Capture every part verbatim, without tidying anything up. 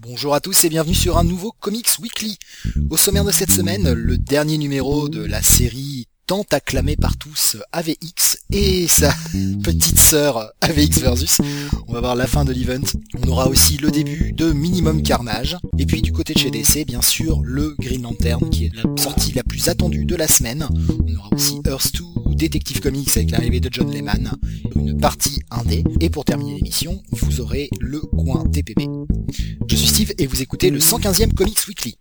Bonjour à tous et bienvenue sur un nouveau Comics Weekly. Au sommaire de cette semaine, le dernier numéro de la série tant acclamée par tous A V X et sa petite sœur A V X Versus. On va voir la fin de l'event. On aura aussi le début de Minimum Carnage. Et puis du côté de chez D C, bien sûr, le Green Lantern qui est la sortie la plus attendue de la semaine. On aura aussi Earth deux, Detective Comics avec l'arrivée de John Layman, une partie indé. Et pour terminer l'émission, vous aurez le coin T P B. Je suis Steve et vous écoutez le cent quinzième Comics Weekly.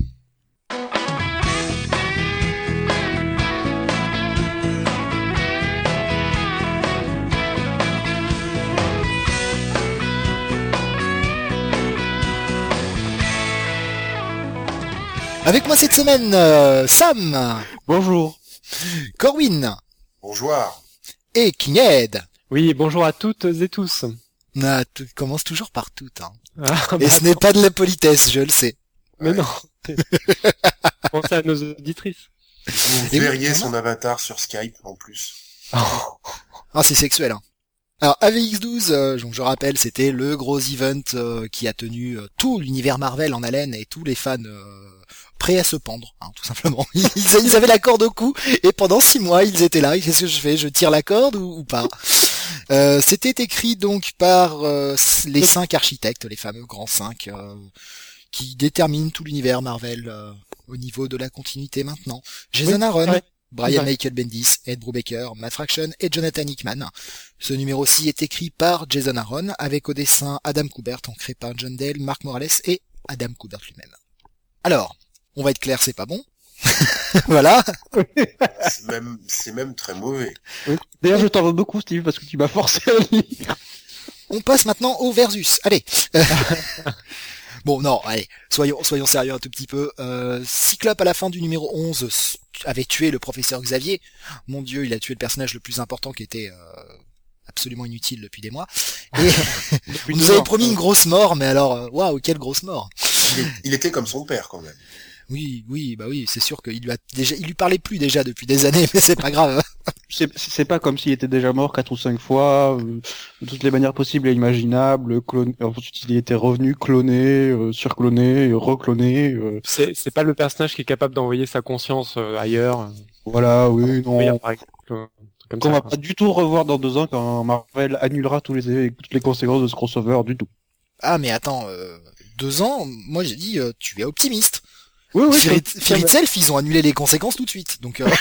Avec moi cette semaine, euh, Sam. Bonjour. Corwin. Bonjour. Et King Ed. Oui, bonjour à toutes et tous. Ah, tu commences toujours par tout, hein. Ah, et bah, ce n'est pas de la politesse, je le sais. Mais Ouais. non. Pensez à nos auditrices. Vous Et verriez oui, son avatar sur Skype en plus. Ah, c'est sexuel, hein. Alors, A V X douze, euh, donc je rappelle, c'était le gros event euh, qui a tenu euh, tout l'univers Marvel en haleine et tous les fans euh, prêts à se pendre, hein, tout simplement. Ils, ils avaient la corde au cou et pendant six mois, ils étaient là. Qu'est-ce que je fais? Je tire la corde ou, ou pas? Euh, c'était écrit donc par euh, les cinq architectes, les fameux grands cinq, euh, qui déterminent tout l'univers Marvel euh, au niveau de la continuité maintenant. Jason Oui, Aaron, ouais. Brian Ouais. Michael Bendis, Ed Brubaker, Matt Fraction et Jonathan Hickman. Ce numéro-ci est écrit par Jason Aaron, avec au dessin Adam Kubert, ancré par John Dale, Mark Morales et Adam Kubert lui-même. Alors, on va être clair, c'est pas bon. Voilà. C'est même, c'est même très mauvais. Oui. D'ailleurs, je t'en veux beaucoup, Steve, parce que tu m'as forcé à le lire. On passe maintenant au versus. Allez. Bon, non, allez, soyons, soyons sérieux un tout petit peu. Euh, Cyclope, à la fin du numéro onze, s- avait tué le professeur Xavier. Mon Dieu, il a tué le personnage le plus important qui était euh, absolument inutile depuis des mois. Et on nous avait promis une grosse mort, mais alors, euh, waouh, quelle grosse mort. Il, est- il était comme son père quand même. Oui, oui, bah oui, c'est sûr qu'il lui a déjà, il lui parlait plus déjà depuis des années, mais c'est pas grave. C'est, c'est pas comme s'il était déjà mort quatre ou cinq fois, euh, de toutes les manières possibles et imaginables, cloné, ensuite il était revenu, cloné, euh, surcloné, euh, recloné, euh, C'est c'est pas le personnage qui est capable d'envoyer sa conscience euh, ailleurs. voilà, oui, non. Oui, par exemple, euh, un truc comme Qu'on ça, va quoi. pas du tout revoir dans deux ans quand Marvel annulera tous les, toutes les conséquences de ce crossover du tout. Ah, mais attends, euh, deux ans, moi j'ai dit, euh, tu es optimiste. Oui, oui, Fury, c'est- Fury Itself, ils ont annulé les conséquences tout de suite, donc. Euh...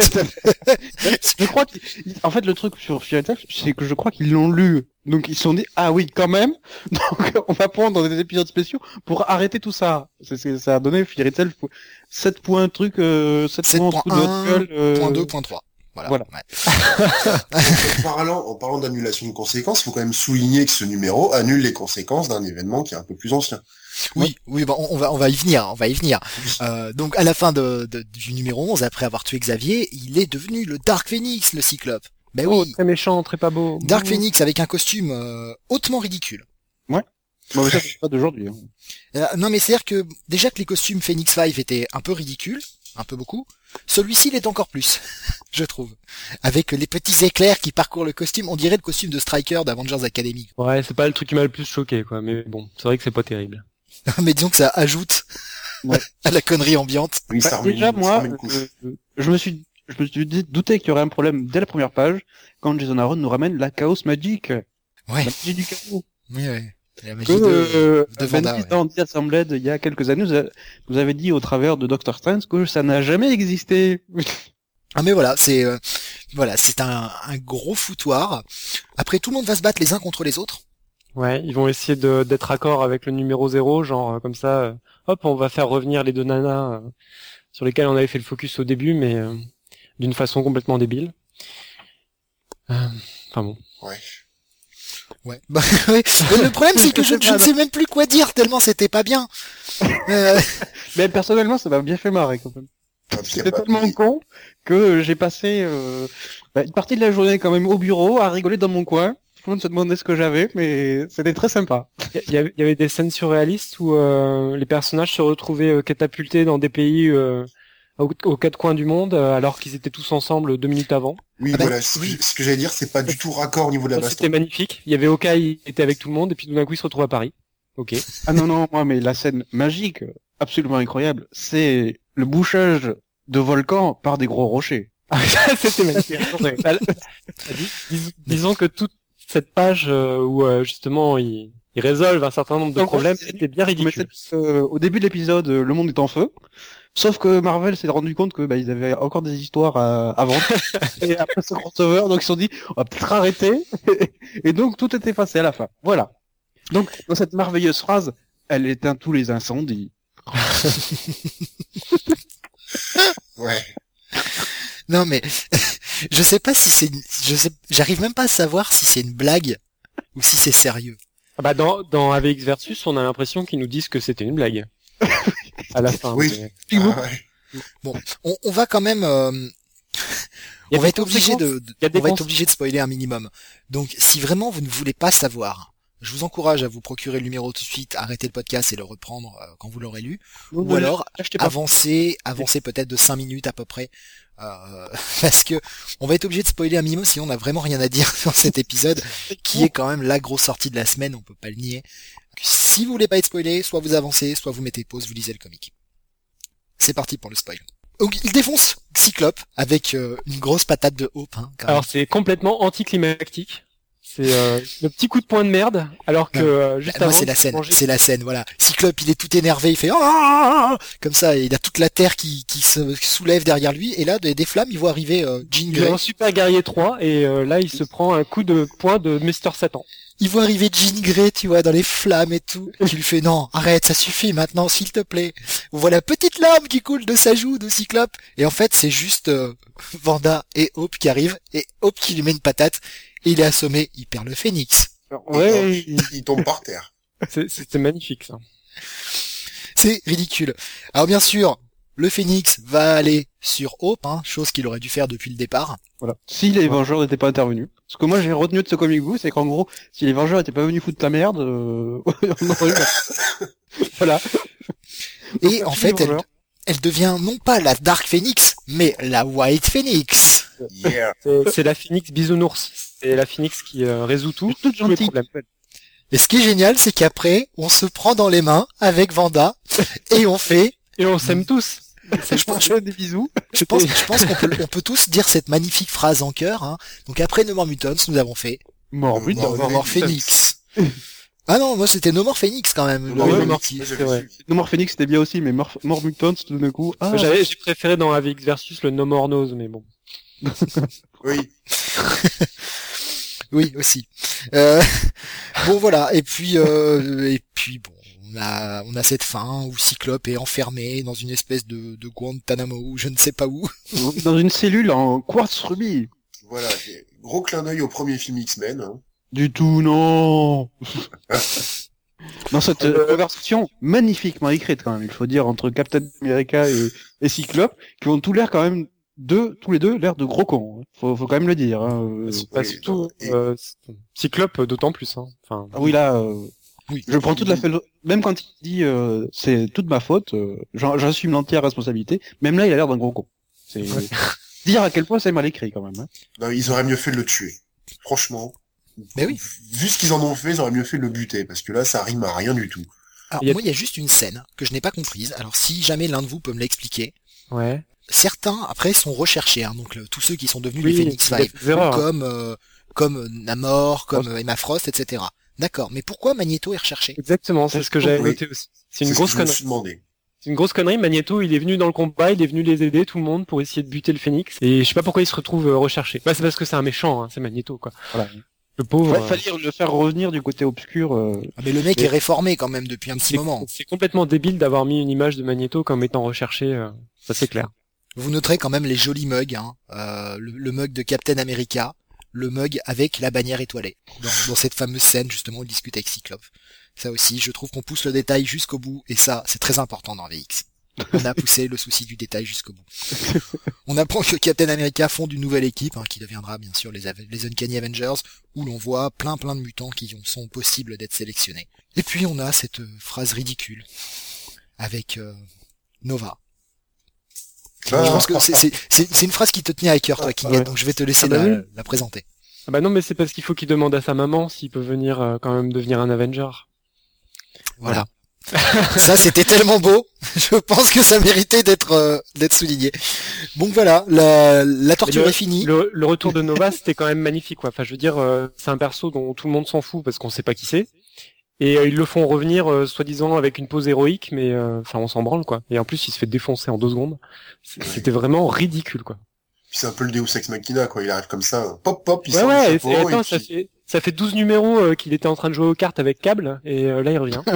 je crois qu'en fait le truc sur Fear Itself, c'est que je crois qu'ils l'ont lu, donc ils se sont dit ah oui quand même, donc on va prendre dans des épisodes spéciaux pour arrêter tout ça. C'est, c'est, ça a donné Fear Itself sept points truc, euh, sept points en dessous de votre gueule, euh, point deux, point trois. Voilà. Voilà. Ouais. En parlant, en parlant d'annulation de conséquences, il faut quand même souligner que ce numéro annule les conséquences d'un événement qui est un peu plus ancien. Oui, oui, bon, on va, on va y venir, on va y venir. Euh, donc, à la fin de, de- du numéro onze, après avoir tué Xavier, il est devenu le Dark Phoenix, le Cyclope. Ben Oh, oui, très méchant, très pas beau. Dark Phoenix avec un costume euh, hautement ridicule. Bon, mais ça c'est pas d'aujourd'hui. Hein. Euh, non, mais c'est-à-dire que déjà que les costumes Phoenix cinq étaient un peu ridicules, un peu beaucoup, celui-ci l'est encore plus, je trouve. Avec les petits éclairs qui parcourent le costume, on dirait le costume de Striker d'Avengers Academy. Ouais, c'est pas le truc qui m'a le plus choqué, quoi. Mais bon, c'est vrai que c'est pas terrible. Mais disons que ça ajoute Ouais. à la connerie ambiante. Oui, Bah, ça remet déjà une, ça moi, remet une couche. euh, je me suis, je me suis dit, douté qu'il y aurait un problème dès la première page quand Jason Aaron nous ramène la Chaos Magic, Ouais, la magie du chaos. oui, oui. La magie Que de, euh, de Vanda, Bendis ouais. dans The Assembled il y a quelques années nous, a- nous avait dit au travers de Doctor Strange que ça n'a jamais existé. Ah mais voilà, c'est euh, voilà, c'est un, un gros foutoir. Après, tout le monde va se battre les uns contre les autres. Ouais, ils vont essayer de d'être accord avec le numéro zéro, genre euh, comme ça. euh, hop, on va faire revenir les deux nanas euh, sur lesquelles on avait fait le focus au début, mais euh, d'une façon complètement débile. Euh, Enfin bon. Ouais. Ouais. Bah, ouais. Mais le problème, c'est que je, je ne sais même plus quoi dire tellement c'était pas bien. Euh, Mais personnellement, ça m'a bien fait marrer quand même. Ah, puis y a C'était pas- tellement con que j'ai passé euh, bah, une partie de la journée quand même au bureau à rigoler dans mon coin. Tout le monde se demandait ce que j'avais, mais c'était très sympa. Il y, avait- il y avait des scènes surréalistes où euh, les personnages se retrouvaient euh, catapultés dans des pays euh, aux, aux quatre coins du monde, euh, alors qu'ils étaient tous ensemble deux minutes avant. Oui, Ah bah, voilà. Ce, oui. que- ce que j'allais dire, c'est pas du tout raccord au niveau de la Ça, baston. C'était magnifique. Il y avait Hawkeye, il était avec tout le monde, et puis tout d'un coup, il se retrouve à Paris. Ok. Ah non, non, moi, mais la scène magique, absolument incroyable, c'est le bouchage de volcans par des gros rochers. C'était magnifique. Dis- dis- disons que toute cette page euh, où euh, justement ils, ils résolvent un certain nombre de Donc, problèmes, c'est- c'était bien Mais ridicule. c'est- euh, au début de l'épisode, euh, le monde est en feu. Sauf que Marvel s'est rendu compte que bah, ils avaient encore des histoires à, à vendre. Et après ce crossover, donc ils se sont dit, on va peut-être arrêter. Et donc tout est effacé à la fin. Voilà. Donc dans cette merveilleuse phrase, elle éteint tous les incendies. Ouais. Non mais je sais pas si c'est, une- je sais, j'arrive même pas à savoir si c'est une blague ou si c'est sérieux. Ah bah dans dans A V X Versus, on a l'impression qu'ils nous disent que c'était une blague. À la fin. Oui. mais- Ah ouais. Bon, on, on va quand même, euh, Il y a on des va être obligé conséquences. de, de- Il y a des on va être cons- obligé de spoiler un minimum. Donc, si vraiment vous ne voulez pas savoir, je vous encourage à vous procurer le numéro tout de suite, arrêter le podcast et le reprendre euh, quand vous l'aurez lu, ou alors achetez pas. avancer, avancer peut-être de cinq minutes à peu près, euh, parce que on va être obligé de spoiler un minimum, sinon on n'a vraiment rien à dire sur cet épisode, qui est quand même la grosse sortie de la semaine, on peut pas le nier. Donc, si vous voulez pas être spoilé, soit vous avancez, soit vous mettez pause, vous lisez le comic. C'est parti pour le spoil. Donc il défonce Cyclope avec euh, une grosse patate de Hope. Hein, quand même. Alors c'est complètement anticlimactique. C'est euh, le petit coup de poing de merde, alors que Non. euh, juste Bah, moi avant. c'est la il scène, mangeait- c'est la scène, voilà. Cyclope il est tout énervé, il fait ah comme ça, et il a toute la terre qui, qui se soulève derrière lui, et là des, des flammes, il voit arriver euh, Jean Il est Grey. un super guerrier trois et euh, là il se prend un coup de poing de Mister Satan. Il voit arriver Jean Grey, tu vois, dans les flammes et tout. Et tu lui fais non, arrête, ça suffit maintenant, s'il te plaît. On voit la petite larme qui coule de sa joue de Cyclope, et en fait c'est juste euh, Wanda et Hope qui arrivent, et Hope qui lui met une patate, et il est assommé, il perd le phénix. Ouais. Il, il tombe par terre. C'est- C'était magnifique ça. C'est ridicule. Alors bien sûr, le Phénix va aller sur Hope, hein, chose qu'il aurait dû faire depuis le départ. Voilà. Si les Vengeurs n'étaient pas intervenus. Ce que moi j'ai retenu de ce comic book, c'est qu'en gros, si les Vengeurs n'étaient pas venus foutre la merde, euh... on aurait eu la- Voilà. Et Donc, en merci, fait, les elle, Vengeurs. elle devient non pas la Dark Phoenix, mais la White Phoenix. Yeah. C'est c'est la Phoenix bisounours. C'est la Phoenix qui euh, résout tout. Toute tous les gentille. problèmes. Et ce qui est génial, c'est qu'après, on se prend dans les mains avec Wanda, et on fait, Et on s'aime tous. je pense, Je des bisous. je pense, je pense qu'on peut, on peut tous dire cette magnifique phrase en chœur, hein. Donc après No More Mutants, nous avons fait Mort, oui, No More More Phoenix. Ah non, moi c'était No More Phoenix quand même. No More Le- Phoenix. qui- Moi, c'est j'avais vrai. su. No More Phoenix c'était bien aussi, mais Mort, Mort Mutants tout d'un coup. Ah, J'avais j'ai préféré dans A V X Versus le No More Nose, mais bon. Oui. Oui, aussi. Euh, bon voilà, et puis euh, et puis bon, on a on a cette fin où Cyclope est enfermé dans une espèce de de Guantanamo ou je ne sais pas où. dans une cellule en quartz rubis. Voilà. Gros clin d'œil au premier film X-Men. Hein. Du tout, non. Dans cette Euh, euh, conversation magnifiquement écrite quand même, il faut dire, entre Captain America et, et Cyclope, qui ont tout l'air quand même deux, tous les deux l'air de gros cons. hein. Faut, faut quand même le dire. Hein. euh. Bah, oui, surtout et- euh, Cyclope d'autant plus. Hein. Enfin, Ah oui là, euh, Oui. je prends toute la fait même quand il dit euh, c'est toute ma faute, euh, j'en- j'assume l'entière responsabilité. Même là, il a l'air d'un gros con. C'est Ouais. dire à quel point c'est mal écrit quand même. Hein. Non, ils auraient mieux fait de le tuer. Franchement. Mais oui. Vu ce qu'ils en ont fait, ils auraient mieux fait de le buter, parce que là, ça rime à rien du tout. Alors Il y a- moi il y a juste une scène que je n'ai pas comprise. Alors si jamais l'un de vous peut me l'expliquer. ouais. Certains après sont recherchés, hein, donc le- tous ceux qui sont devenus Oui, les Phoenix il y a Five, des erreurs. comme euh, comme Namor, comme Frost. euh, Emma Frost, et cetera. D'accord, mais pourquoi Magneto est recherché? Exactement, c'est ce que j'avais Oui. noté aussi. C'est une ce que grosse je me connerie. suis demandé. C'est une grosse connerie. Magneto, il est venu dans le combat, il est venu les aider, tout le monde, pour essayer de buter le Phénix. Et je sais pas pourquoi il se retrouve euh, recherché. Bah, c'est parce que c'est un méchant, hein, c'est Magneto, quoi. Voilà. Le pauvre. Ouais, euh, fallait le faire revenir du côté obscur. euh, Ah, mais le mec Mais- est réformé quand même depuis un petit c'est- moment. C'est complètement débile d'avoir mis une image de Magneto comme étant recherché. euh, Ça, c'est clair. Vous noterez quand même les jolis mugs, hein. Euh, le, le mug de Captain America, le mug avec la bannière étoilée, dans, dans cette fameuse scène justement où il discute avec Cyclope. Ça aussi, je trouve qu'on pousse le détail jusqu'au bout, et ça, c'est très important dans V X. On a poussé le souci du détail jusqu'au bout. On apprend que Captain America fonde une nouvelle équipe, hein, qui deviendra bien sûr les, Ave- les Uncanny Avengers, où l'on voit plein plein de mutants qui ont- sont possibles d'être sélectionnés. Et puis on a cette euh, phrase ridicule avec euh, Nova. Ah. Je pense que c'est, c'est, c'est, c'est une phrase qui te tenait à cœur, toi, Kinget, Ouais. donc je vais te laisser Ah bah la, oui. la présenter. Ah bah non, mais c'est parce qu'il faut qu'il demande à sa maman s'il peut venir euh, quand même devenir un Avenger. Voilà. Ça, c'était tellement beau. Je pense que ça méritait d'être euh, d'être souligné. Donc voilà, la, la torture le, est finie. Le, le retour de Nova, c'était quand même magnifique, quoi. Enfin, je veux dire, euh, c'est un perso dont tout le monde s'en fout parce qu'on sait pas qui c'est. Et euh, ils le font revenir, euh, soi-disant, avec une pose héroïque, mais euh, enfin, on s'en branle, quoi. Et en plus, il se fait défoncer en deux secondes. C'était vraiment ridicule, quoi. Puis c'est un peu le Deus Ex Machina, quoi. Il arrive comme ça, pop, pop, il Ouais, sort ouais, du et, chapeau, et attends, et ça puis- fait ça fait douze numéros euh, qu'il était en train de jouer aux cartes avec Cable, et euh, là, il revient.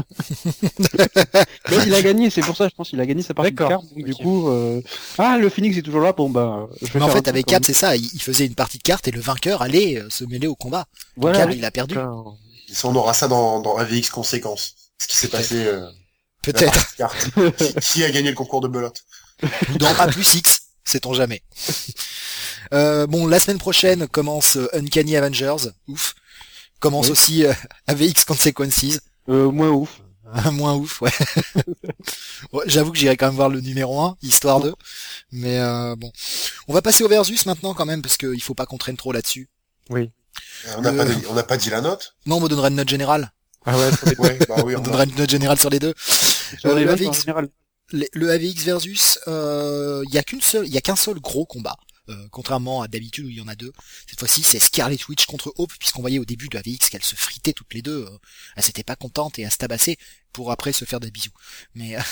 Mais il a gagné, c'est pour ça, je pense qu'il a gagné sa partie de D'accord. carte. Donc, Du Ok. coup, euh... ah, le Phoenix est toujours là. Bon bah, je vais Mais en faire un fait, truc avec quand Cap, même. c'est ça. Il, il faisait une partie de cartes et le vainqueur allait euh, se mêler au combat. Voilà. Cap, il a perdu. D'accord. et ça, on aura ça dans, dans A V X Conséquences. Ce qui s'est Peut-être. passé, euh, la Peut-être. partie de cartes. qui, qui a gagné le concours de belote? Ou dans A plus X, sait-on jamais. Euh, bon, la semaine prochaine commence euh, Uncanny Avengers. Ouf. Commence Oui. aussi euh, A V X Consequences. Euh, moins ouf. Moins ouf, ouais. Ouais, j'avoue que j'irai quand même voir le numéro un, histoire de. Mais euh, bon. On va passer au Versus maintenant quand même, parce qu'il faut pas qu'on traîne trop là-dessus. Oui. Euh, On n'a Le- pas, dit- on n'a pas dit la note? Non, on me donnerait une note générale. Ah ouais, sur des- Ouais, bah oui, On on donnerait une note générale sur les deux. Sur Euh, les le votes, en A V X, général. les- le A V X Versus, euh, il y a qu'une seule, il y a qu'un seul gros combat. Euh, contrairement à d'habitude où il y en a deux. Cette fois-ci, c'est Scarlet Witch contre Hope, puisqu'on voyait au début de A V X qu'elles se fritaient toutes les deux. Euh, elles s'étaient pas contentes et elles se tabassaient pour après se faire des bisous. Mais euh,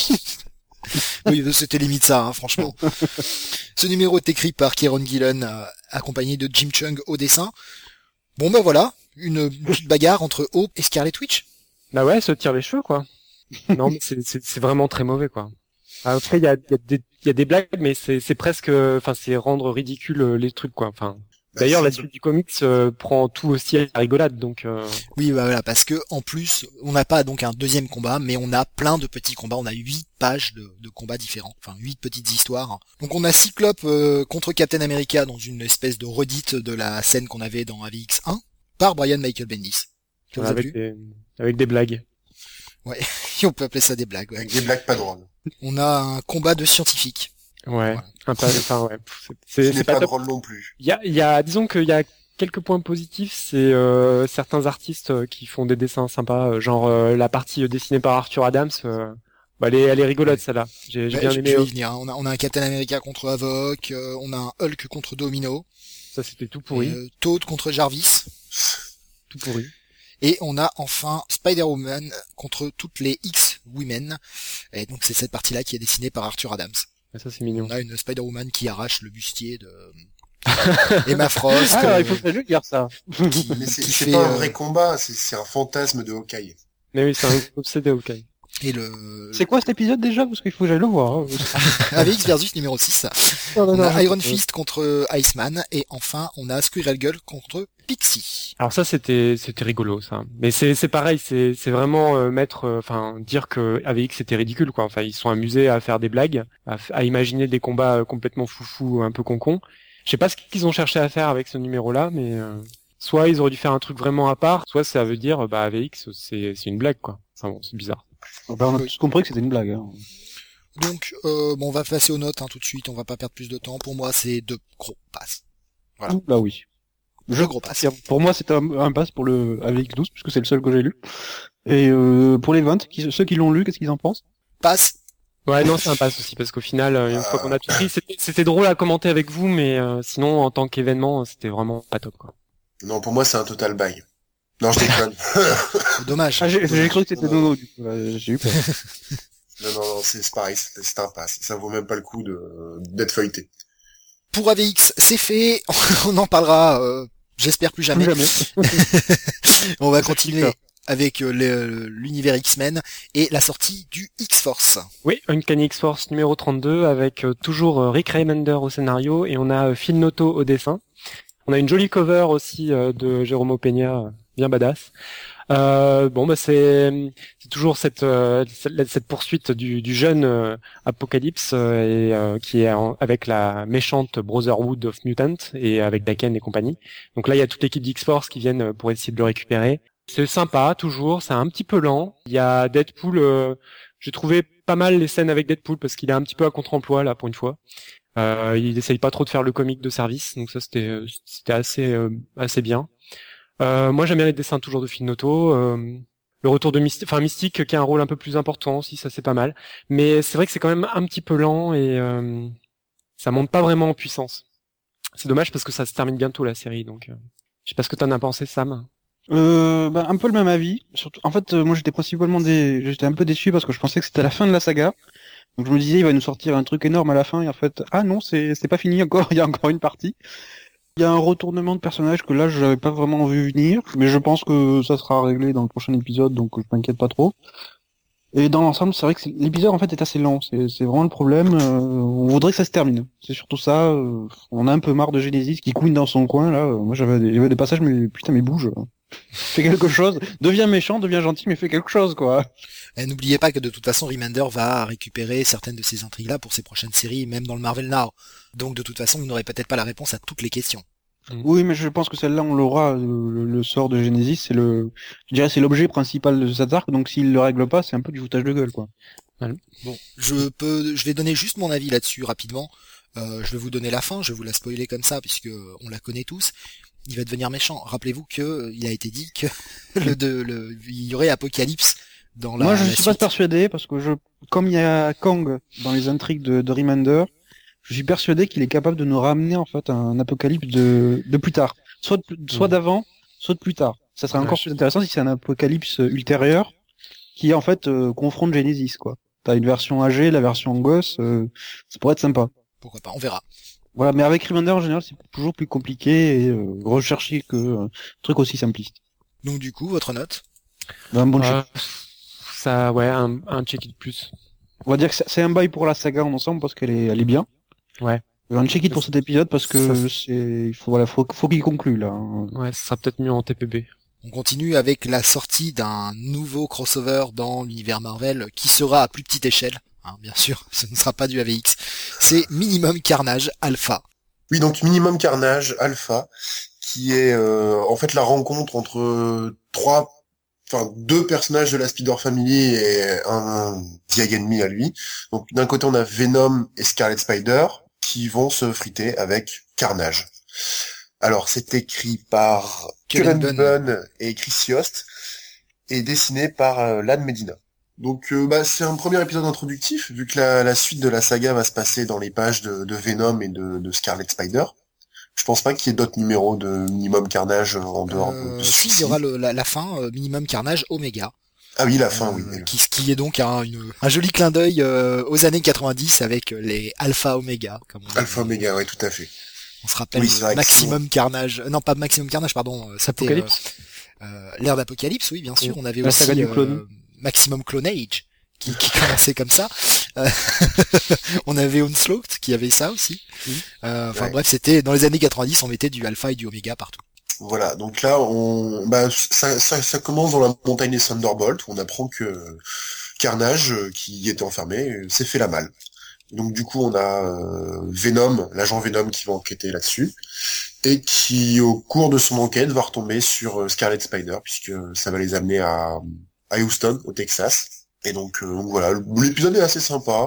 oui, c'était limite ça, hein, franchement. Ce numéro est écrit par Kieron Gillen, euh, accompagné de Jim Chung au dessin. Bon ben voilà, une, une petite bagarre entre Hope et Scarlet Witch. Bah ouais, se tire les cheveux, quoi. Non, mais c'est, c'est, c'est vraiment très mauvais, quoi. Après, il y a, il y a des, il y a des blagues, mais c'est, c'est presque, enfin, c'est rendre ridicule euh, les trucs, quoi. Enfin, Bah, d'ailleurs, c'est- la suite du comics euh, prend tout aussi à la rigolade, donc. Euh... Oui, bah voilà, parce que en plus, on n'a pas donc un deuxième combat, mais on a plein de petits combats. On a huit pages de, de combats différents, enfin huit petites histoires. Donc on a Cyclope euh, contre Captain America dans une espèce de redite de la scène qu'on avait dans A V X un par Brian Michael Bendis. Ça vous a avec plu des, avec des blagues. On peut appeler ça des blagues. Ouais. Avec des blagues pas drôles. On a un combat de scientifiques. Ouais. Voilà. Un peu, enfin, ouais. C'est, Ce c'est, n'est c'est pas pas top. drôle non plus. Il y a, il y a, disons qu'il y a quelques points positifs, c'est euh, certains artistes euh, qui font des dessins sympas, euh, genre euh, la partie euh, dessinée par Arthur Adams. Euh, bah, elle est, elle est rigolote, celle-là. J'ai, j'ai Ouais, bien je- aimé. je vais euh, y venir, hein. On a, on a un Captain America contre Havok, euh, on a un Hulk contre Domino, Ça, c'était tout pourri, euh, Toad contre Jarvis. tout pourri. Et on a enfin Spider-Woman contre toutes les X-Women. Et donc c'est cette partie-là qui est dessinée par Arthur Adams. Et ça, c'est mignon. On a une Spider-Woman qui arrache le bustier de Emma Frost. Ah, euh, il faut que je dire ça. qui, Mais c'est qui c'est fait, pas un euh, vrai combat, c'est c'est un fantasme de Hawkeye. Mais oui, c'est un obsédé, ok. et le C'est quoi cet épisode déjà? Parce qu'il faut que j'aille le voir. hein. A V X versus numéro six. Non, non, On non, a je- Iron Fist contre Iceman. Et enfin, on a Squirrel Girl contre Pixie. Alors ça, c'était, c'était rigolo, ça. Mais c'est, c'est pareil, c'est, c'est vraiment euh, mettre, euh, enfin, dire que A V X c'était ridicule, quoi. Enfin, ils sont amusés à faire des blagues, à, f- à imaginer des combats euh, complètement foufou, un peu concon. Je sais pas ce qu'ils ont cherché à faire avec ce numéro-là, mais euh, soit ils auraient dû faire un truc vraiment à part, soit ça veut dire, bah, A V X, c'est, c'est une blague, quoi. Enfin bon, c'est bizarre. Bah, on a tous compris que c'était une blague. Hein. Donc, euh, bon, on va passer aux notes hein, tout de suite. On va pas perdre plus de temps. Pour moi, c'est deux gros passes. Voilà. Ouh, là oui. Deux gros passes. Pour moi, c'est un, un pass pour le A V X douze, puisque c'est le seul que j'ai lu. Et euh, pour les vingt, qui, ceux qui l'ont lu, qu'est-ce qu'ils en pensent? Passe. Ouais, non, c'est un pass aussi, parce qu'au final, euh, une fois qu'on a tout pris, c'était, c'était drôle à commenter avec vous, mais euh, sinon, en tant qu'événement, c'était vraiment pas top, quoi. Non, pour moi, c'est un total bail. Non, je déconne. C'est dommage. Ah, j'ai j'ai cru que c'était Nono, du coup. euh, J'ai eu peur. non, non, non, c'est c'est pareil, c'est c'est un pass. Ça vaut même pas le coup de d'être feuilleté. Pour A V X, c'est fait. On en parlera, euh, j'espère plus jamais. Plus jamais. On va Ça continuer fait peur. avec euh, le- l'univers X-Men et la sortie du X-Force. Oui, Uncanny X-Force numéro trente-deux avec euh, toujours euh, Rick Remender au scénario et on a euh, Phil Noto au dessin. On a une jolie cover aussi euh, de Jérôme Peña, euh, bien badass. Euh, bon, bah c'est c'est toujours cette euh, cette, cette poursuite du, du jeune euh, Apocalypse euh, et euh, qui est en- avec la méchante Brotherhood of Mutant et avec Daken et compagnie. Donc là, il y a toute l'équipe d'X-Force qui viennent euh, pour essayer de le récupérer. C'est sympa, toujours. C'est un petit peu lent. Il y a Deadpool. Euh, j'ai trouvé pas mal les scènes avec Deadpool parce qu'il est un petit peu à contre-emploi là pour une fois. Euh, il essaye pas trop de faire le comique de service, donc ça c'était euh, c'était assez euh, assez bien. Euh, moi j'aime bien les dessins toujours de Phil Noto. Euh, le retour de Mystique, enfin Mystique qui a un rôle un peu plus important aussi, ça c'est pas mal. Mais c'est vrai que c'est quand même un petit peu lent et euh, ça monte pas vraiment en puissance. C'est dommage parce que ça se termine bientôt la série, donc euh, je sais pas ce que t'en as pensé, Sam. Euh, bah, un peu le même avis. Surtout, en fait, euh, moi j'étais principalement dé... j'étais un peu déçu parce que je pensais que c'était la fin de la saga. Donc je me disais il va nous sortir un truc énorme à la fin et en fait ah non c'est c'est pas fini encore, il y a encore une partie. Il y a un retournement de personnage que là j'avais pas vraiment vu venir, mais je pense que ça sera réglé dans le prochain épisode donc je m'inquiète pas trop. Et dans l'ensemble c'est vrai que c'est- l'épisode en fait est assez lent, c'est c'est vraiment le problème. euh, on voudrait que ça se termine. C'est surtout ça. euh, on a un peu marre de Genesis qui couine dans son coin là. euh, moi j'avais des, j'avais des passages mais putain mais bouge. Fais quelque chose, deviens méchant, deviens gentil, mais fais quelque chose, quoi. Et n'oubliez pas que de toute façon, Remender va récupérer certaines de ces intrigues-là pour ses prochaines séries, même dans le Marvel Now. Donc de toute façon, vous n'aurez peut-être pas la réponse à toutes les questions. Oui, mais je pense que celle-là, on l'aura. Le, le sort de Genesis, c'est le, je dirais, c'est l'objet principal de cet arc. Donc s'il le règle pas, c'est un peu du foutage de gueule, quoi. Bon, je peux, je vais donner juste mon avis là-dessus rapidement. Euh, je vais vous donner la fin, je vais vous la spoiler comme ça puisque on la connaît tous. Il va devenir méchant. Rappelez-vous que euh, il a été dit que le, de, le, il y aurait Apocalypse dans la. Moi, je la suis pas suite. persuadé parce que je, comme il y a Kang dans les intrigues de, de Remender, je suis persuadé qu'il est capable de nous ramener en fait un apocalypse de, de plus tard, soit de, soit Mhm. d'avant, soit de plus tard. Ça serait Ouais. encore plus intéressant si c'est un apocalypse ultérieur qui en fait euh, confronte Genesis, quoi. T'as une version âgée, la version gosse, euh, ça pourrait être sympa. Pourquoi pas, on verra. Voilà, mais avec Remender en général, c'est toujours plus compliqué et euh, recherché que euh, un truc aussi simpliste. Donc du coup, votre note. Un bon Euh, check. ça, ouais, un, un check it plus. On va dire que c'est c'est un bail pour la saga en ensemble parce qu'elle est, elle est bien. Ouais. Et un check it pour cet épisode parce que Ça, c'est, il faut, voilà, faut, faut qu'il conclue là. hein. Ouais, ça sera peut-être mieux en T P B. On continue avec la sortie d'un nouveau crossover dans l'univers Marvel qui sera à plus petite échelle. Hein, bien sûr, ce ne sera pas du A V X. C'est Minimum Carnage Alpha. Oui, donc Minimum Carnage Alpha, qui est euh, en fait la rencontre entre euh, trois, enfin deux personnages de la Spider Family et un vieil ennemi à lui. Donc d'un côté on a Venom et Scarlet Spider qui vont se friter avec Carnage. Alors c'est écrit par Kevin Kevin Bunn. Bunn et Chris Yost et dessiné par euh, Lan Medina. Donc euh, bah, c'est un premier épisode introductif, vu que la, la suite de la saga va se passer dans les pages de, de Venom et de, de Scarlet Spider. Je pense pas qu'il y ait d'autres numéros de Minimum Carnage en dehors de, Euh, de si, il celui-ci. y aura le- la, la fin, euh, Minimum Carnage Omega. Ah oui, la fin, Euh, oui. qui, qui est donc un, une- un joli clin d'œil euh, aux années quatre-vingt-dix avec les Alpha Omega. Comme on Alpha dit. Omega, ouais, tout à fait. On se rappelle Oui, c'est de vrai que Maximum Carnage. Euh, Non, pas Maximum Carnage, pardon. euh, C'était euh, Apocalypse. euh, l'ère d'Apocalypse, oui, bien sûr. On avait La aussi saga du euh, clone. Maximum Clonage qui, qui commençait comme ça. Euh, on avait Onslaught qui avait ça aussi. Mhm. Euh, Enfin Ouais. bref, c'était dans les années quatre-vingt-dix, on mettait du Alpha et du Omega partout. Voilà, donc là, on, bah, ça, ça, ça commence dans la montagne des Thunderbolts, où on apprend que Carnage, euh, qui était enfermé, euh, s'est fait la malle. Donc du coup, on a euh, Venom, l'agent Venom, qui va enquêter là-dessus, et qui, au cours de son enquête, va retomber sur euh, Scarlet Spider, puisque ça va les amener à, à Houston, au Texas. Et donc, euh, donc voilà, l'épisode est assez sympa.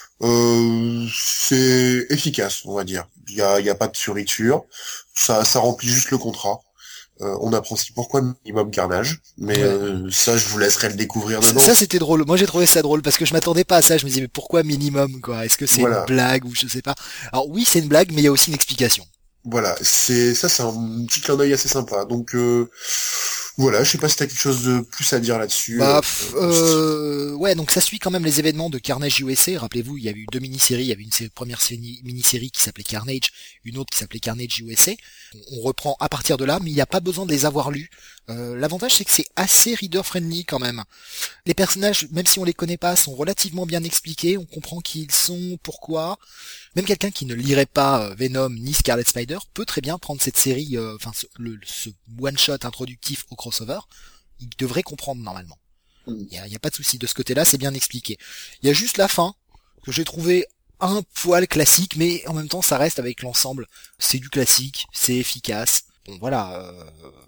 Euh, c'est efficace, on va dire. Il y a, il y a pas de fioriture. Ça, ça remplit juste le contrat. Euh, on apprend aussi pourquoi Minimum Carnage, mais Ouais. euh, ça, je vous laisserai le découvrir Ça, dedans. ça, c'était drôle. Moi j'ai trouvé ça drôle parce que je m'attendais pas à ça. Je me disais mais pourquoi minimum quoi? Est-ce que c'est Voilà. une blague ou je sais pas? Alors oui c'est une blague mais il y a aussi une explication. Voilà, c'est ça, c'est un petit clin d'œil assez sympa. Donc euh, voilà, je sais pas si t'as quelque chose de plus à dire là-dessus. Bah Euh, pff, euh, ouais donc ça suit quand même les événements de Carnage U S A. Rappelez-vous il y avait eu deux mini-séries. Il y avait une sé- première série- mini-série qui s'appelait Carnage, une autre qui s'appelait Carnage U S A. On, on reprend à partir de là mais il n'y a pas besoin de les avoir lus. Euh, L'avantage c'est que c'est assez reader-friendly quand même. Les personnages même si on les connaît pas sont relativement bien expliqués. On comprend qui ils sont, pourquoi. Même quelqu'un qui ne lirait pas euh, Venom ni Scarlet Spider peut très bien prendre cette série, euh, enfin ce, le- ce one-shot introductif au crossover, il devrait comprendre normalement. Mm. Il y a, il y a pas de souci de ce côté-là, c'est bien expliqué. Il y a juste la fin que j'ai trouvé un poil classique, mais en même temps ça reste avec l'ensemble. C'est du classique, c'est efficace. Bon voilà. Euh...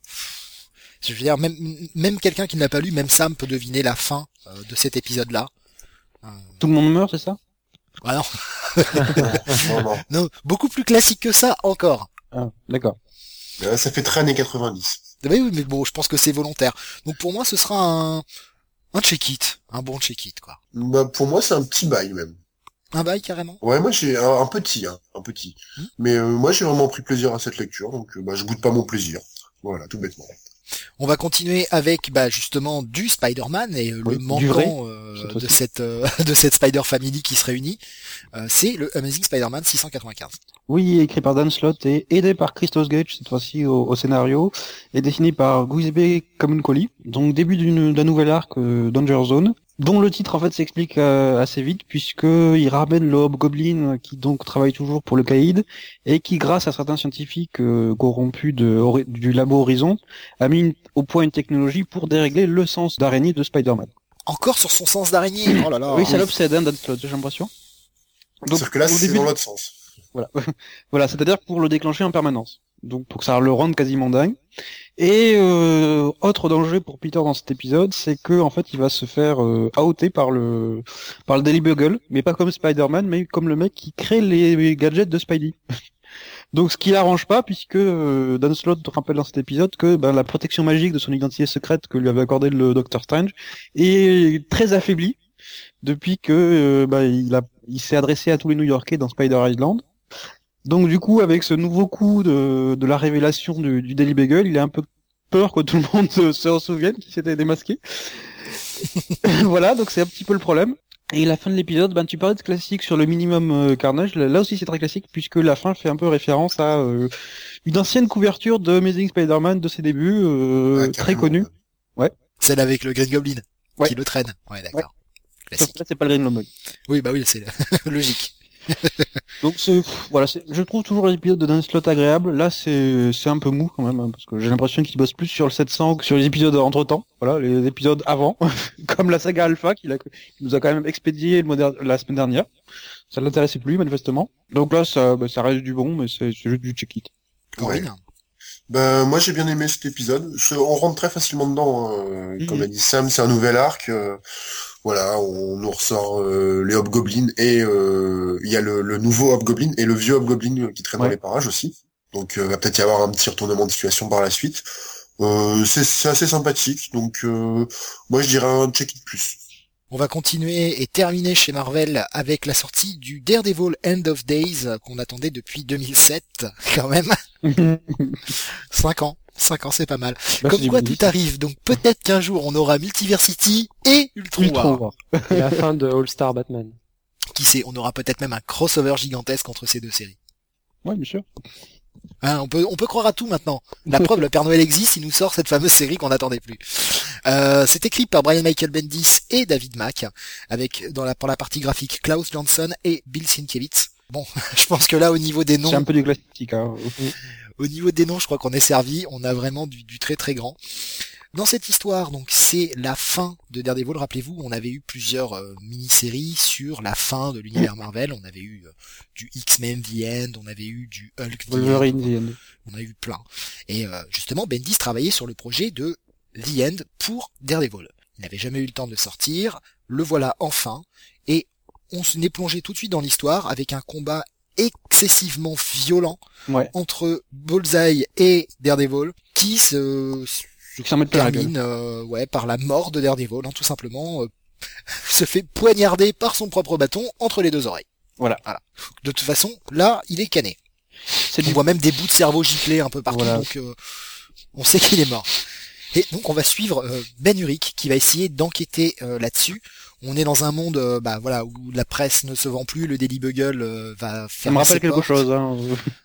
Je veux dire, même, même quelqu'un qui ne l'a pas lu, même Sam peut deviner la fin euh, de cet épisode-là. Euh, Tout le monde meurt, c'est ça? ah non. non, non. Non, beaucoup plus classique que ça encore. Ah, d'accord. Euh, ça fait très années quatre-vingt-dix. Bah oui, mais bon, je pense que c'est volontaire. Donc pour moi, ce sera un, un check-it, un bon check-it, quoi. Bah, pour moi, c'est un petit bail, même. Un bail, carrément. Ouais, moi, j'ai un, un petit, hein, un petit. Hmm. Mais euh, moi, j'ai vraiment pris plaisir à cette lecture, donc euh, bah, je boude pas mon plaisir. Voilà, tout bêtement. On va continuer avec bah justement du Spider-Man et euh, Oui, le du vrai, manquant euh, cette de fois-ci. cette euh, de cette Spider Family qui se réunit, euh, c'est le Amazing Spider-Man six cent quatre-vingt-quinze. Oui, écrit par Dan Slott et aidé par Christos Gage cette fois-ci au, au scénario et dessiné par Giuseppe Camuncoli. Donc début d'une d'un nouvel arc euh, Danger Zone, dont le titre en fait s'explique euh, assez vite puisque il ramène le Hobgoblin qui donc travaille toujours pour le Caïd et qui grâce à certains scientifiques euh, corrompus de, ori- du labo Horizon a mis une- au point une technologie pour dérégler le sens d'araignée de Spider-Man. Encore sur son sens d'araignée. Oh là là. oui, ça l'obsède, hein, Dan Slott, j'ai l'impression. Donc, Sauf que là, au c'est début- dans l'autre sens. Voilà, voilà, c'est-à-dire pour le déclencher en permanence. Donc pour que ça le rende quasiment dingue. Et euh, autre danger pour Peter dans cet épisode, c'est que en fait il va se faire euh, outer par le par le Daily Bugle, mais pas comme Spider-Man, mais comme le mec qui crée les gadgets de Spidey. Donc ce qui l'arrange pas, puisque euh, Dan Slott rappelle dans cet épisode que ben, la protection magique de son identité secrète que lui avait accordé le Docteur Strange est très affaiblie depuis que euh, ben, il a il s'est adressé à tous les New-Yorkais dans Spider Island. Donc du coup, avec ce nouveau coup de, de la révélation du, du Daily Bugle, il a un peu peur que tout le monde se, se souvienne qu'il s'était démasqué. Voilà, donc c'est un petit peu le problème. Et la fin de l'épisode, ben tu parlais de classique sur le minimum euh, Carnage. Là aussi c'est très classique puisque la fin fait un peu référence à euh, une ancienne couverture de Amazing Spider-Man de ses débuts, euh, Ah, très carrément. connue. Celle avec le Green Goblin Ouais. qui le traîne. Ouais, d'accord. Sauf Classique. que là c'est pas le Green Goblin. Oui, bah oui, c'est logique. Donc c'est pff, voilà, c'est, je trouve toujours l'épisode de Dan Slott agréable. Là c'est c'est un peu mou quand même hein, parce que j'ai l'impression qu'il bosse plus sur le sept cents que sur les épisodes entre temps. Voilà, les épisodes avant, comme la saga Alpha qu'il a qu'il nous a quand même expédié le moder- la semaine dernière. Ça ne l'intéressait plus manifestement. Donc là ça bah, ça reste du bon, mais c'est, c'est juste du check-it. Corinne. Ben, moi, j'ai bien aimé cet épisode. Je- on rentre très facilement dedans, hein. Mhm. Comme a dit Sam, c'est un nouvel arc. euh, voilà, on nous ressort euh, les Hobgoblins et euh, il y a le, le nouveau Hobgoblin et le vieux Hobgoblin qui traîne Ouais. dans les parages aussi. Donc, euh, va peut-être y avoir un petit retournement de situation par la suite. Euh, c'est, c'est assez sympathique. Donc, euh, moi, je dirais un check-it plus. On va continuer et terminer chez Marvel avec la sortie du Daredevil End of Days euh, qu'on attendait depuis deux mille sept, quand même. Cinq ans. Cinq ans, c'est pas mal. Bah, Comme c'est quoi du tout arrive. Donc peut-être qu'un jour on aura Multiversity et Ultron Ultron War. War. Et la fin de All Star Batman. Qui sait, on aura peut-être même un crossover gigantesque entre ces deux séries. Ouais, bien sûr. Hein, on peut on peut croire à tout maintenant. La preuve, le Père Noël existe, il nous sort cette fameuse série qu'on n'attendait plus. Euh, c'est écrit par Brian Michael Bendis et David Mack, avec dans la pour la partie graphique Klaus Johnson et Bill Sienkiewicz. Bon, je pense que là au niveau des noms, C'est un peu du classique. Hein. au niveau des noms, je crois qu'on est servi. On a vraiment du, du très très grand. Dans cette histoire, donc c'est la fin de Daredevil. Rappelez-vous, on avait eu plusieurs euh, mini-séries sur la fin de l'univers Marvel. On avait eu euh, du X-Men The End, on avait eu du Hulk The End. Wolverine, The End. On a eu plein. Et euh, justement, Bendis travaillait sur le projet de The End pour Daredevil. Il n'avait jamais eu le temps de le sortir. Le voilà enfin. Et on se n'est plongé tout de suite dans l'histoire avec un combat excessivement violent Ouais. entre Bullseye et Daredevil qui se, se Qui s'en mettent plein la gueule. termine euh, ouais, par la mort de Daredevil, hein, tout simplement. euh, se fait poignarder par son propre bâton entre les deux oreilles. Voilà. Voilà. De toute façon, là, il est cané. C'est On du voit même des bouts de cerveau giclés un peu partout, Voilà. donc euh, on sait qu'il est mort. Et donc on va suivre euh, Ben Urich qui va essayer d'enquêter euh, là-dessus. On est dans un monde euh, bah voilà où la presse ne se vend plus, le Daily Bugle euh, va faire Ça me rappelle quelque chose. Hein.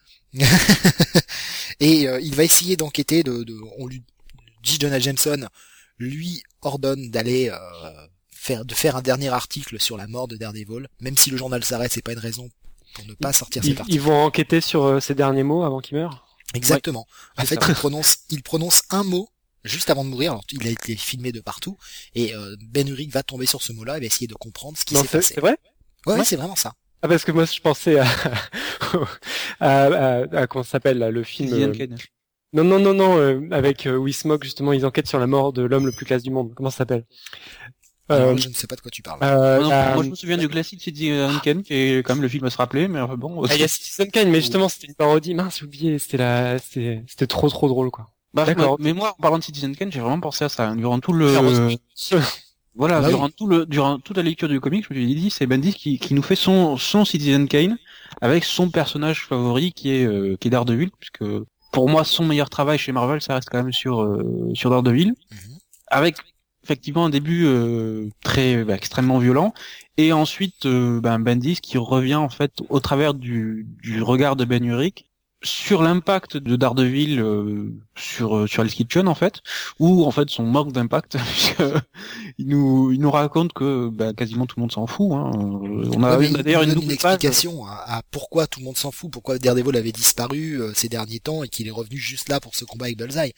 Et euh, il va essayer d'enquêter. De, de, on lui J. Jonah Jameson lui ordonne d'aller euh, faire de faire un dernier article sur la mort de Daredevil, même si le journal s'arrête, c'est pas une raison pour ne pas sortir Ils, cet article. ils vont enquêter sur euh, ces derniers mots avant qu'il meure. Exactement. En c'est fait, ça. il prononce, il prononce un mot juste avant de mourir. Alors, il a été filmé de partout, et euh, Ben Urich va tomber sur ce mot-là et va essayer de comprendre ce qui Non, s'est c'est passé. c'est vrai? Ouais, Ouais. c'est vraiment ça. Ah, parce que moi, je pensais à, à, à, à comment ça s'appelle, là, le film. Ian euh, Kane. Non, non, non, non, euh, avec euh, Wismog, justement, ils enquêtent sur la mort de l'homme le plus classe du monde. Comment ça s'appelle? Alors, Euh, je ne sais pas de quoi tu parles. Moi, euh, non, la- moi, je me souviens du classique Citizen Kane, qui est quand même le film à se rappeler, mais enfin bon. Ah, il y a Citizen Kane, mais justement, c'était une parodie. Mince, j'ai oublié, c'était la, c'était, c'était trop, trop drôle, quoi. Bah, D'accord. mais moi, en parlant de Citizen Kane, j'ai vraiment pensé à ça. Hein. Durant tout le, Heureusement. voilà, Bah durant oui. tout le, durant toute la lecture du comic, je me suis dit, c'est Bendis qui, qui nous fait son, son Citizen Kane avec son personnage favori qui est, euh, qui est Daredevil, puisque pour moi, son meilleur travail chez Marvel, ça reste quand même sur, euh, sur Daredevil, Mhm. avec effectivement un début euh, très, bah, extrêmement violent, et ensuite, euh, ben, Bendis qui revient en fait au travers du, du regard de Ben Urich sur l'impact de Daredevil euh, sur sur Hell's Kitchen en fait, ou en fait son manque d'impact. puisque il nous il nous raconte que bah, quasiment tout le monde s'en fout. Hein. Euh, On a, Ouais, mais on a il d'ailleurs nous une donne une double page. explication à, à pourquoi tout le monde s'en fout, pourquoi Daredevil avait disparu euh, ces derniers temps et qu'il est revenu juste là pour ce combat avec Bullseye.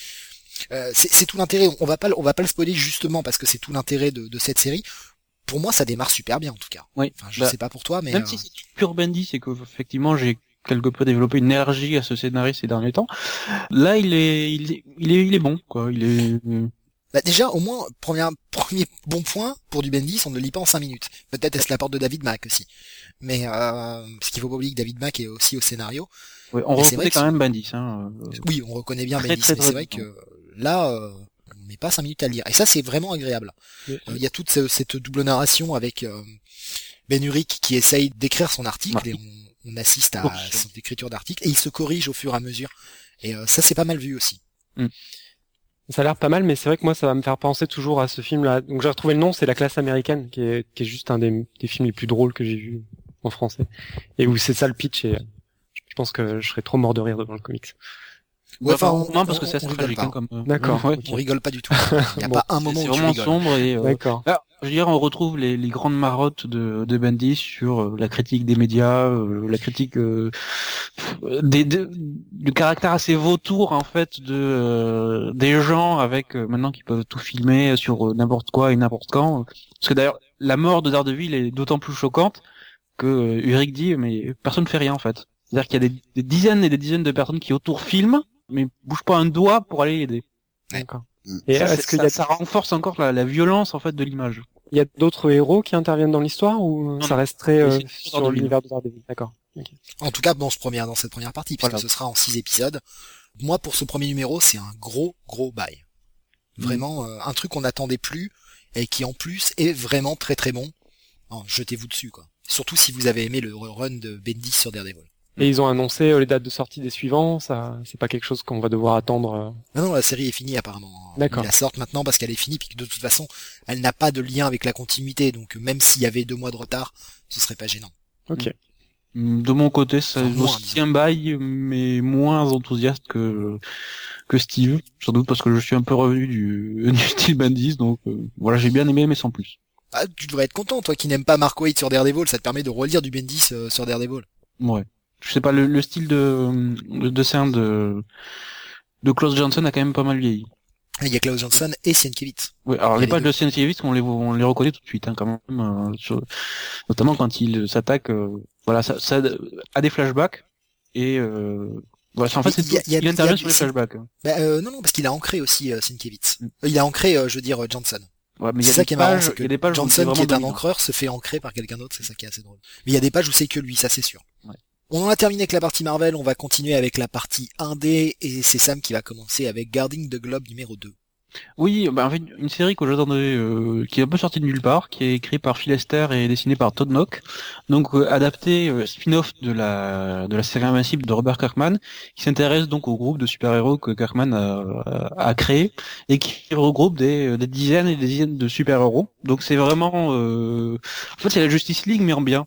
Euh, c'est c'est tout l'intérêt. On va pas, le- on va pas le spoiler justement parce que c'est tout l'intérêt de, de cette série. Pour moi, ça démarre super bien en tout cas. Oui. Enfin, je Bah, sais pas pour toi, mais même euh, si c'est pur Bendis et que effectivement j'ai quelque peu développé une énergie à ce scénario ces derniers temps. Là, il est il est il est, il est bon quoi. Il est bah, déjà au moins premier premier bon point pour du Bendis, on ne le lit pas en cinq minutes. Peut-être est-ce la porte de David Mack aussi, mais euh, parce qu'il faut pas oublier que David Mack est aussi au scénario. ouais, on Mais c'est vrai reconnaît que quand même Bendis. Hein. Oui, on reconnaît bien Très, Bendis, très, mais très c'est vrai bien. que là, euh, on met pas cinq minutes à le lire. Et ça, c'est vraiment agréable. Mais- Euh, Il y a toute ce- cette double narration avec euh, Ben Urich qui essaye d'écrire son article Ouais. et on, on assiste à Correction. son écriture d'article et il se corrige au fur et à mesure. Et euh, ça, c'est pas mal vu aussi. Ça a l'air pas mal, mais c'est vrai que moi, ça va me faire penser toujours à ce film-là. Donc j'ai retrouvé le nom, c'est La Classe américaine, qui est, qui est juste un des, des films les plus drôles que j'ai vus en français. Et où c'est ça le pitch, et euh, je pense que je serais trop mort de rire devant le comics. Ouais, enfin, Bah, on- non, parce que on- c'est assez on rigole tragique. pas. Hein, comme, euh, D'accord, ouais. ok. On rigole pas du tout. Il n'y a Bon, pas un C'est moment c'est où tu vraiment rigoles. sombre et euh, D'accord. là, je veux dire, on retrouve les, les grandes marottes de, de Bendis sur euh, la critique des médias, euh, la critique euh, des, de- du caractère assez vautour en fait de euh, des gens avec euh, maintenant qui peuvent tout filmer sur euh, n'importe quoi et n'importe quand. Parce que d'ailleurs, la mort de Daredevil est d'autant plus choquante que euh, Ulrich dit mais personne ne fait rien en fait. C'est-à-dire qu'il y a des, des dizaines et des dizaines de personnes qui autour filment mais bougent pas un doigt pour aller l'aider. D'accord. Mm. Et Ça, est-ce c'est- qu'il y ça, a, ça renforce encore la, la violence en fait de l'image. il y a d'autres héros qui interviennent dans l'histoire ou Non, ça non. resterait euh, C'est sur sur Daredevil. l'univers de Daredevil? D'accord. Ok. En tout cas, dans ce premier, dans cette première partie, puisque Voilà. ce sera en six épisodes. Moi, pour ce premier numéro, c'est un gros, gros bail. Vraiment, euh, un truc qu'on n'attendait plus et qui en plus est vraiment très très bon. Oh, jetez-vous dessus, quoi. Surtout si vous avez aimé le run de Bendis sur Daredevil. Et ils ont annoncé euh, les dates de sortie des suivants. Ça, c'est pas quelque chose qu'on va devoir attendre. euh. Non, non, la série est finie apparemment. D'accord. Ils la sortent maintenant parce qu'elle est finie, puis que de toute façon, elle n'a pas de lien avec la continuité. Donc même s'il y avait deux mois de retard, ce serait pas gênant. Ok. De mon côté, c'est Enfin, moins, aussi disons. un bail, mais moins enthousiaste que que Steve, sans doute parce que je suis un peu revenu du, du style Bendis, donc euh, voilà, j'ai bien aimé, mais sans plus. Ah, tu devrais être content, toi qui n'aimes pas Mark Waid sur Daredevil, ça te permet de relire du Bendis euh, sur Daredevil. Ouais. Je sais pas, le, le style de, de dessin de de Klaus Johnson a quand même pas mal vieilli. Il y a Klaus Johnson et Sienkiewicz. Ouais, alors Il y a les les pages deux. de Sienkiewicz, on les on les reconnaît tout de suite, hein, quand même, euh, sur- notamment quand il s'attaque, euh, voilà, ça, ça a des flashbacks et euh, voilà, en fait, c'est Il y a- tout. il y a- il intervient il y a- sur les c'est- flashbacks. hein. Bah, euh, non, non, parce qu'il a ancré aussi euh, Sienkiewicz. Mm. Euh, Il a ancré, euh, je veux dire, euh, Johnson. Ouais, mais il y C'est a ça des qui est marrant, pages, c'est il y a des que pages où c'est Johnson, qui vraiment est un dominant. encreur, se fait ancrer par quelqu'un d'autre, c'est ça qui est assez drôle. Mais il y a des pages où c'est que lui, ça c'est sûr. Ouais. On en a terminé avec la partie Marvel, on va continuer avec la partie un D, et c'est Sam qui va commencer avec Guarding the Globe numéro deux. Oui, bah en fait une série que j'attendais, euh, qui est un peu sortie de nulle part, qui est écrite par Phil Lester et dessinée par Todd Knock, donc euh, adapté euh, spin-off de la de la série Invincible de Robert Kirkman, qui s'intéresse donc au groupe de super-héros que Kirkman a, a créé et qui regroupe des, des dizaines et des dizaines de super-héros. Donc c'est vraiment, euh... en fait c'est la Justice League mais en bien.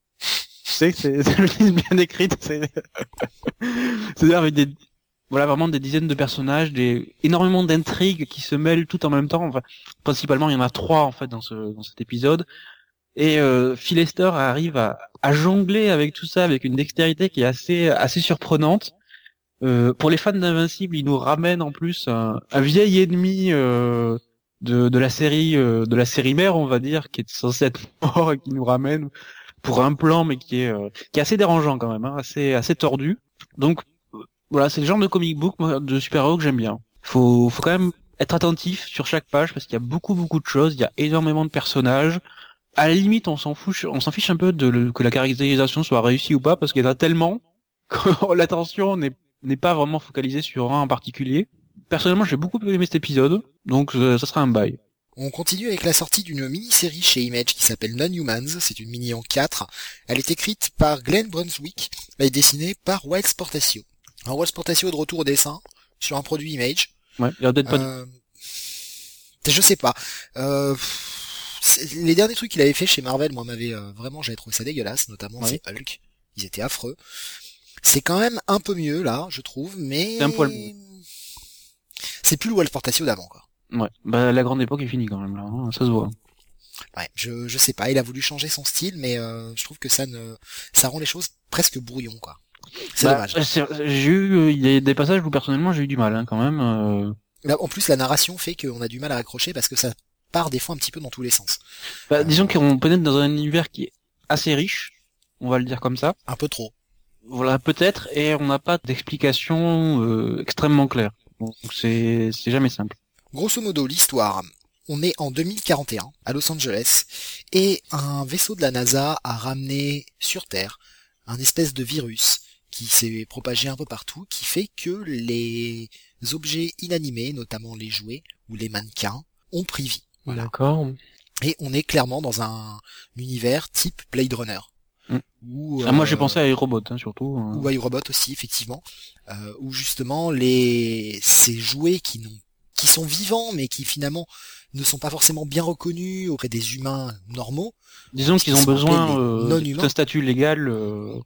Tu sais, c'est c'est la Justice bien écrite, c'est c'est-à-dire avec des voilà, vraiment des dizaines de personnages, des énormément d'intrigues qui se mêlent tout en même temps. Enfin, principalement, il y en a trois en fait dans ce dans cet épisode. Et euh, Phil Lester arrive à, à jongler avec tout ça avec une dextérité qui est assez assez surprenante. Euh, pour les fans d'Invincible, il nous ramène en plus un, un vieil ennemi euh, de de la série euh, de la série mère, on va dire, qui est censé être mort et qui nous ramène pour un plan, mais qui est euh, qui est assez dérangeant quand même, hein, assez assez tordu. Donc voilà, c'est le genre de comic book moi, de super-héros que j'aime bien. Faut, faut quand même être attentif sur chaque page parce qu'il y a beaucoup, beaucoup de choses. Il y a énormément de personnages. À la limite, on s'en fout, on s'en fiche un peu de le, que la caractérisation soit réussie ou pas parce qu'il y en a tellement que l'attention n'est n'est pas vraiment focalisé sur un en particulier. Personnellement, j'ai beaucoup aimé cet épisode, donc euh, ça sera un bail. On continue avec la sortie d'une mini-série chez Image qui s'appelle Non-Humans. C'est une mini en quatre. Elle est écrite par Glenn Brunswick et dessinée par Wild Sportatio. Alors Wild Sportatio est de retour au dessin sur un produit Image. Ouais, il a peut-être pas. Euh... Je sais pas. Euh... Les derniers trucs qu'il avait fait chez Marvel, moi, m'avait euh, vraiment, j'avais trouvé ça dégueulasse, notamment Ouais. c'est Hulk. Ils étaient affreux. C'est quand même un peu mieux là, je trouve, mais C'est un poil mieux. c'est plus le Wild Sportatio d'avant, quoi. Ouais, bah la grande époque est finie quand même là, hein, ça se voit. Ouais, je je sais pas, il a voulu changer son style, mais euh, je trouve que ça ne ça rend les choses presque brouillon, quoi. C'est Bah, dommage. c'est- J'ai eu, il y a des passages où personnellement j'ai eu du mal hein, quand même. Euh... Là, en plus, la narration fait qu'on a du mal à accrocher parce que ça part des fois un petit peu dans tous les sens. Bah, disons qu'on pénètre dans un univers qui est assez riche, on va le dire comme ça. Un peu trop. Voilà, peut-être, et on n'a pas d'explication euh, extrêmement claire. Donc c'est c'est jamais simple. Grosso modo, l'histoire. On est en deux mille quarante et un, à Los Angeles, et un vaisseau de la NASA a ramené sur Terre un espèce de virus qui s'est propagé un peu partout, qui fait que les objets inanimés, notamment les jouets ou les mannequins, ont pris vie. Voilà. D'accord. Et on est clairement dans un univers type Blade Runner. Mm. Où, Ah, moi euh, j'ai pensé à iRobot hein, surtout. euh. ou iRobot aussi, effectivement, euh, où justement les ces jouets qui n'ont qui sont vivants mais qui finalement ne sont pas forcément bien reconnus auprès des humains normaux. Disons qu'ils ont Ils sont besoin appelés les euh, non-humains. d'un statut légal euh,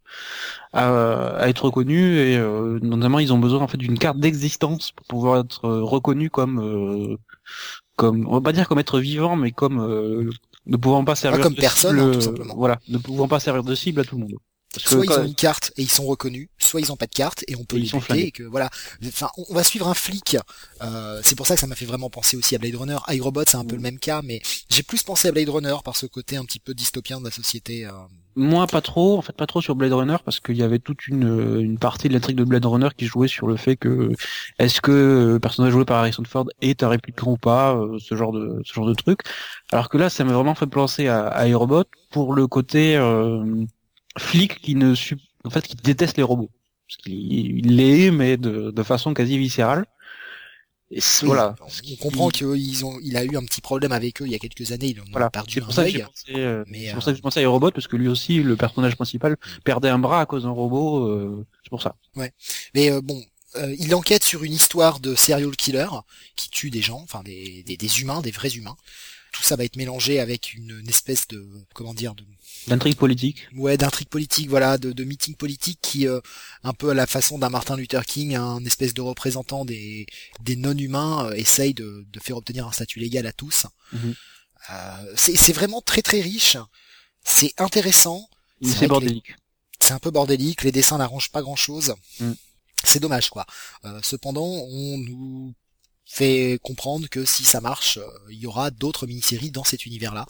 à, à être reconnu et euh, notamment ils ont besoin en fait d'une carte d'existence pour pouvoir être euh, reconnus comme euh, comme on va pas dire comme être vivant mais comme euh, ne pouvant pas servir comme de personne, cible, hein, tout simplement. voilà, ne pouvant pas servir de cible à tout le monde. Parce que Soit ils quand- ont une carte et ils sont reconnus, soit ils ont pas de carte et on peut Et les ils sont buter flingués. et que voilà. Enfin, on on va suivre un flic. Euh, c'est pour ça que ça m'a fait vraiment penser aussi à Blade Runner. iRobot, c'est un peu le même cas, mais j'ai plus pensé à Blade Runner par ce côté un petit peu dystopien de la société. Euh... Moi, pas trop, en fait, pas trop sur Blade Runner, parce qu'il y avait toute une, une partie de l'intrigue de Blade Runner qui jouait sur le fait que est-ce que le personnage joué par Harrison Ford est un répliquant ou pas, euh, ce genre de ce genre de truc. Alors que là, ça m'a vraiment fait penser à, à iRobot pour le côté euh, flic qui ne su- en fait qui déteste les robots, parce qu'il il les aime mais de, de façon quasi viscérale. Et c'est- Oui, voilà. on Ce qui- comprend qu'ils ont, il a eu un petit problème avec eux il y a quelques années. Ils en ont Voilà, perdu c'est un pour ça que j'ai œil. pensé, euh, mais, c'est pour euh, ça que j'ai pensé à iRobot parce que lui aussi, le personnage principal perdait un bras à cause d'un robot. Euh, c'est pour ça. Mais euh, bon, euh, il enquête sur une histoire de serial killer qui tue des gens, enfin des, des, des humains, des vrais humains. Tout ça va être mélangé avec une, une espèce de, comment dire, de, L'intrigue politique. ouais, d'intrigue politique, voilà, de, de meeting politique qui, euh, un peu à la façon d'un Martin Luther King, un espèce de représentant des, des non-humains, euh, essaye de, de faire obtenir un statut légal à tous. Mhm. Euh, c'est, c'est vraiment très très riche, c'est intéressant. Mais C'est c'est vrai que bordélique. c'est un peu bordélique, les dessins n'arrangent pas grand chose. Mm. C'est dommage quoi. Euh, cependant, on nous fait comprendre que si ça marche, euh, il y aura d'autres mini-séries dans cet univers-là.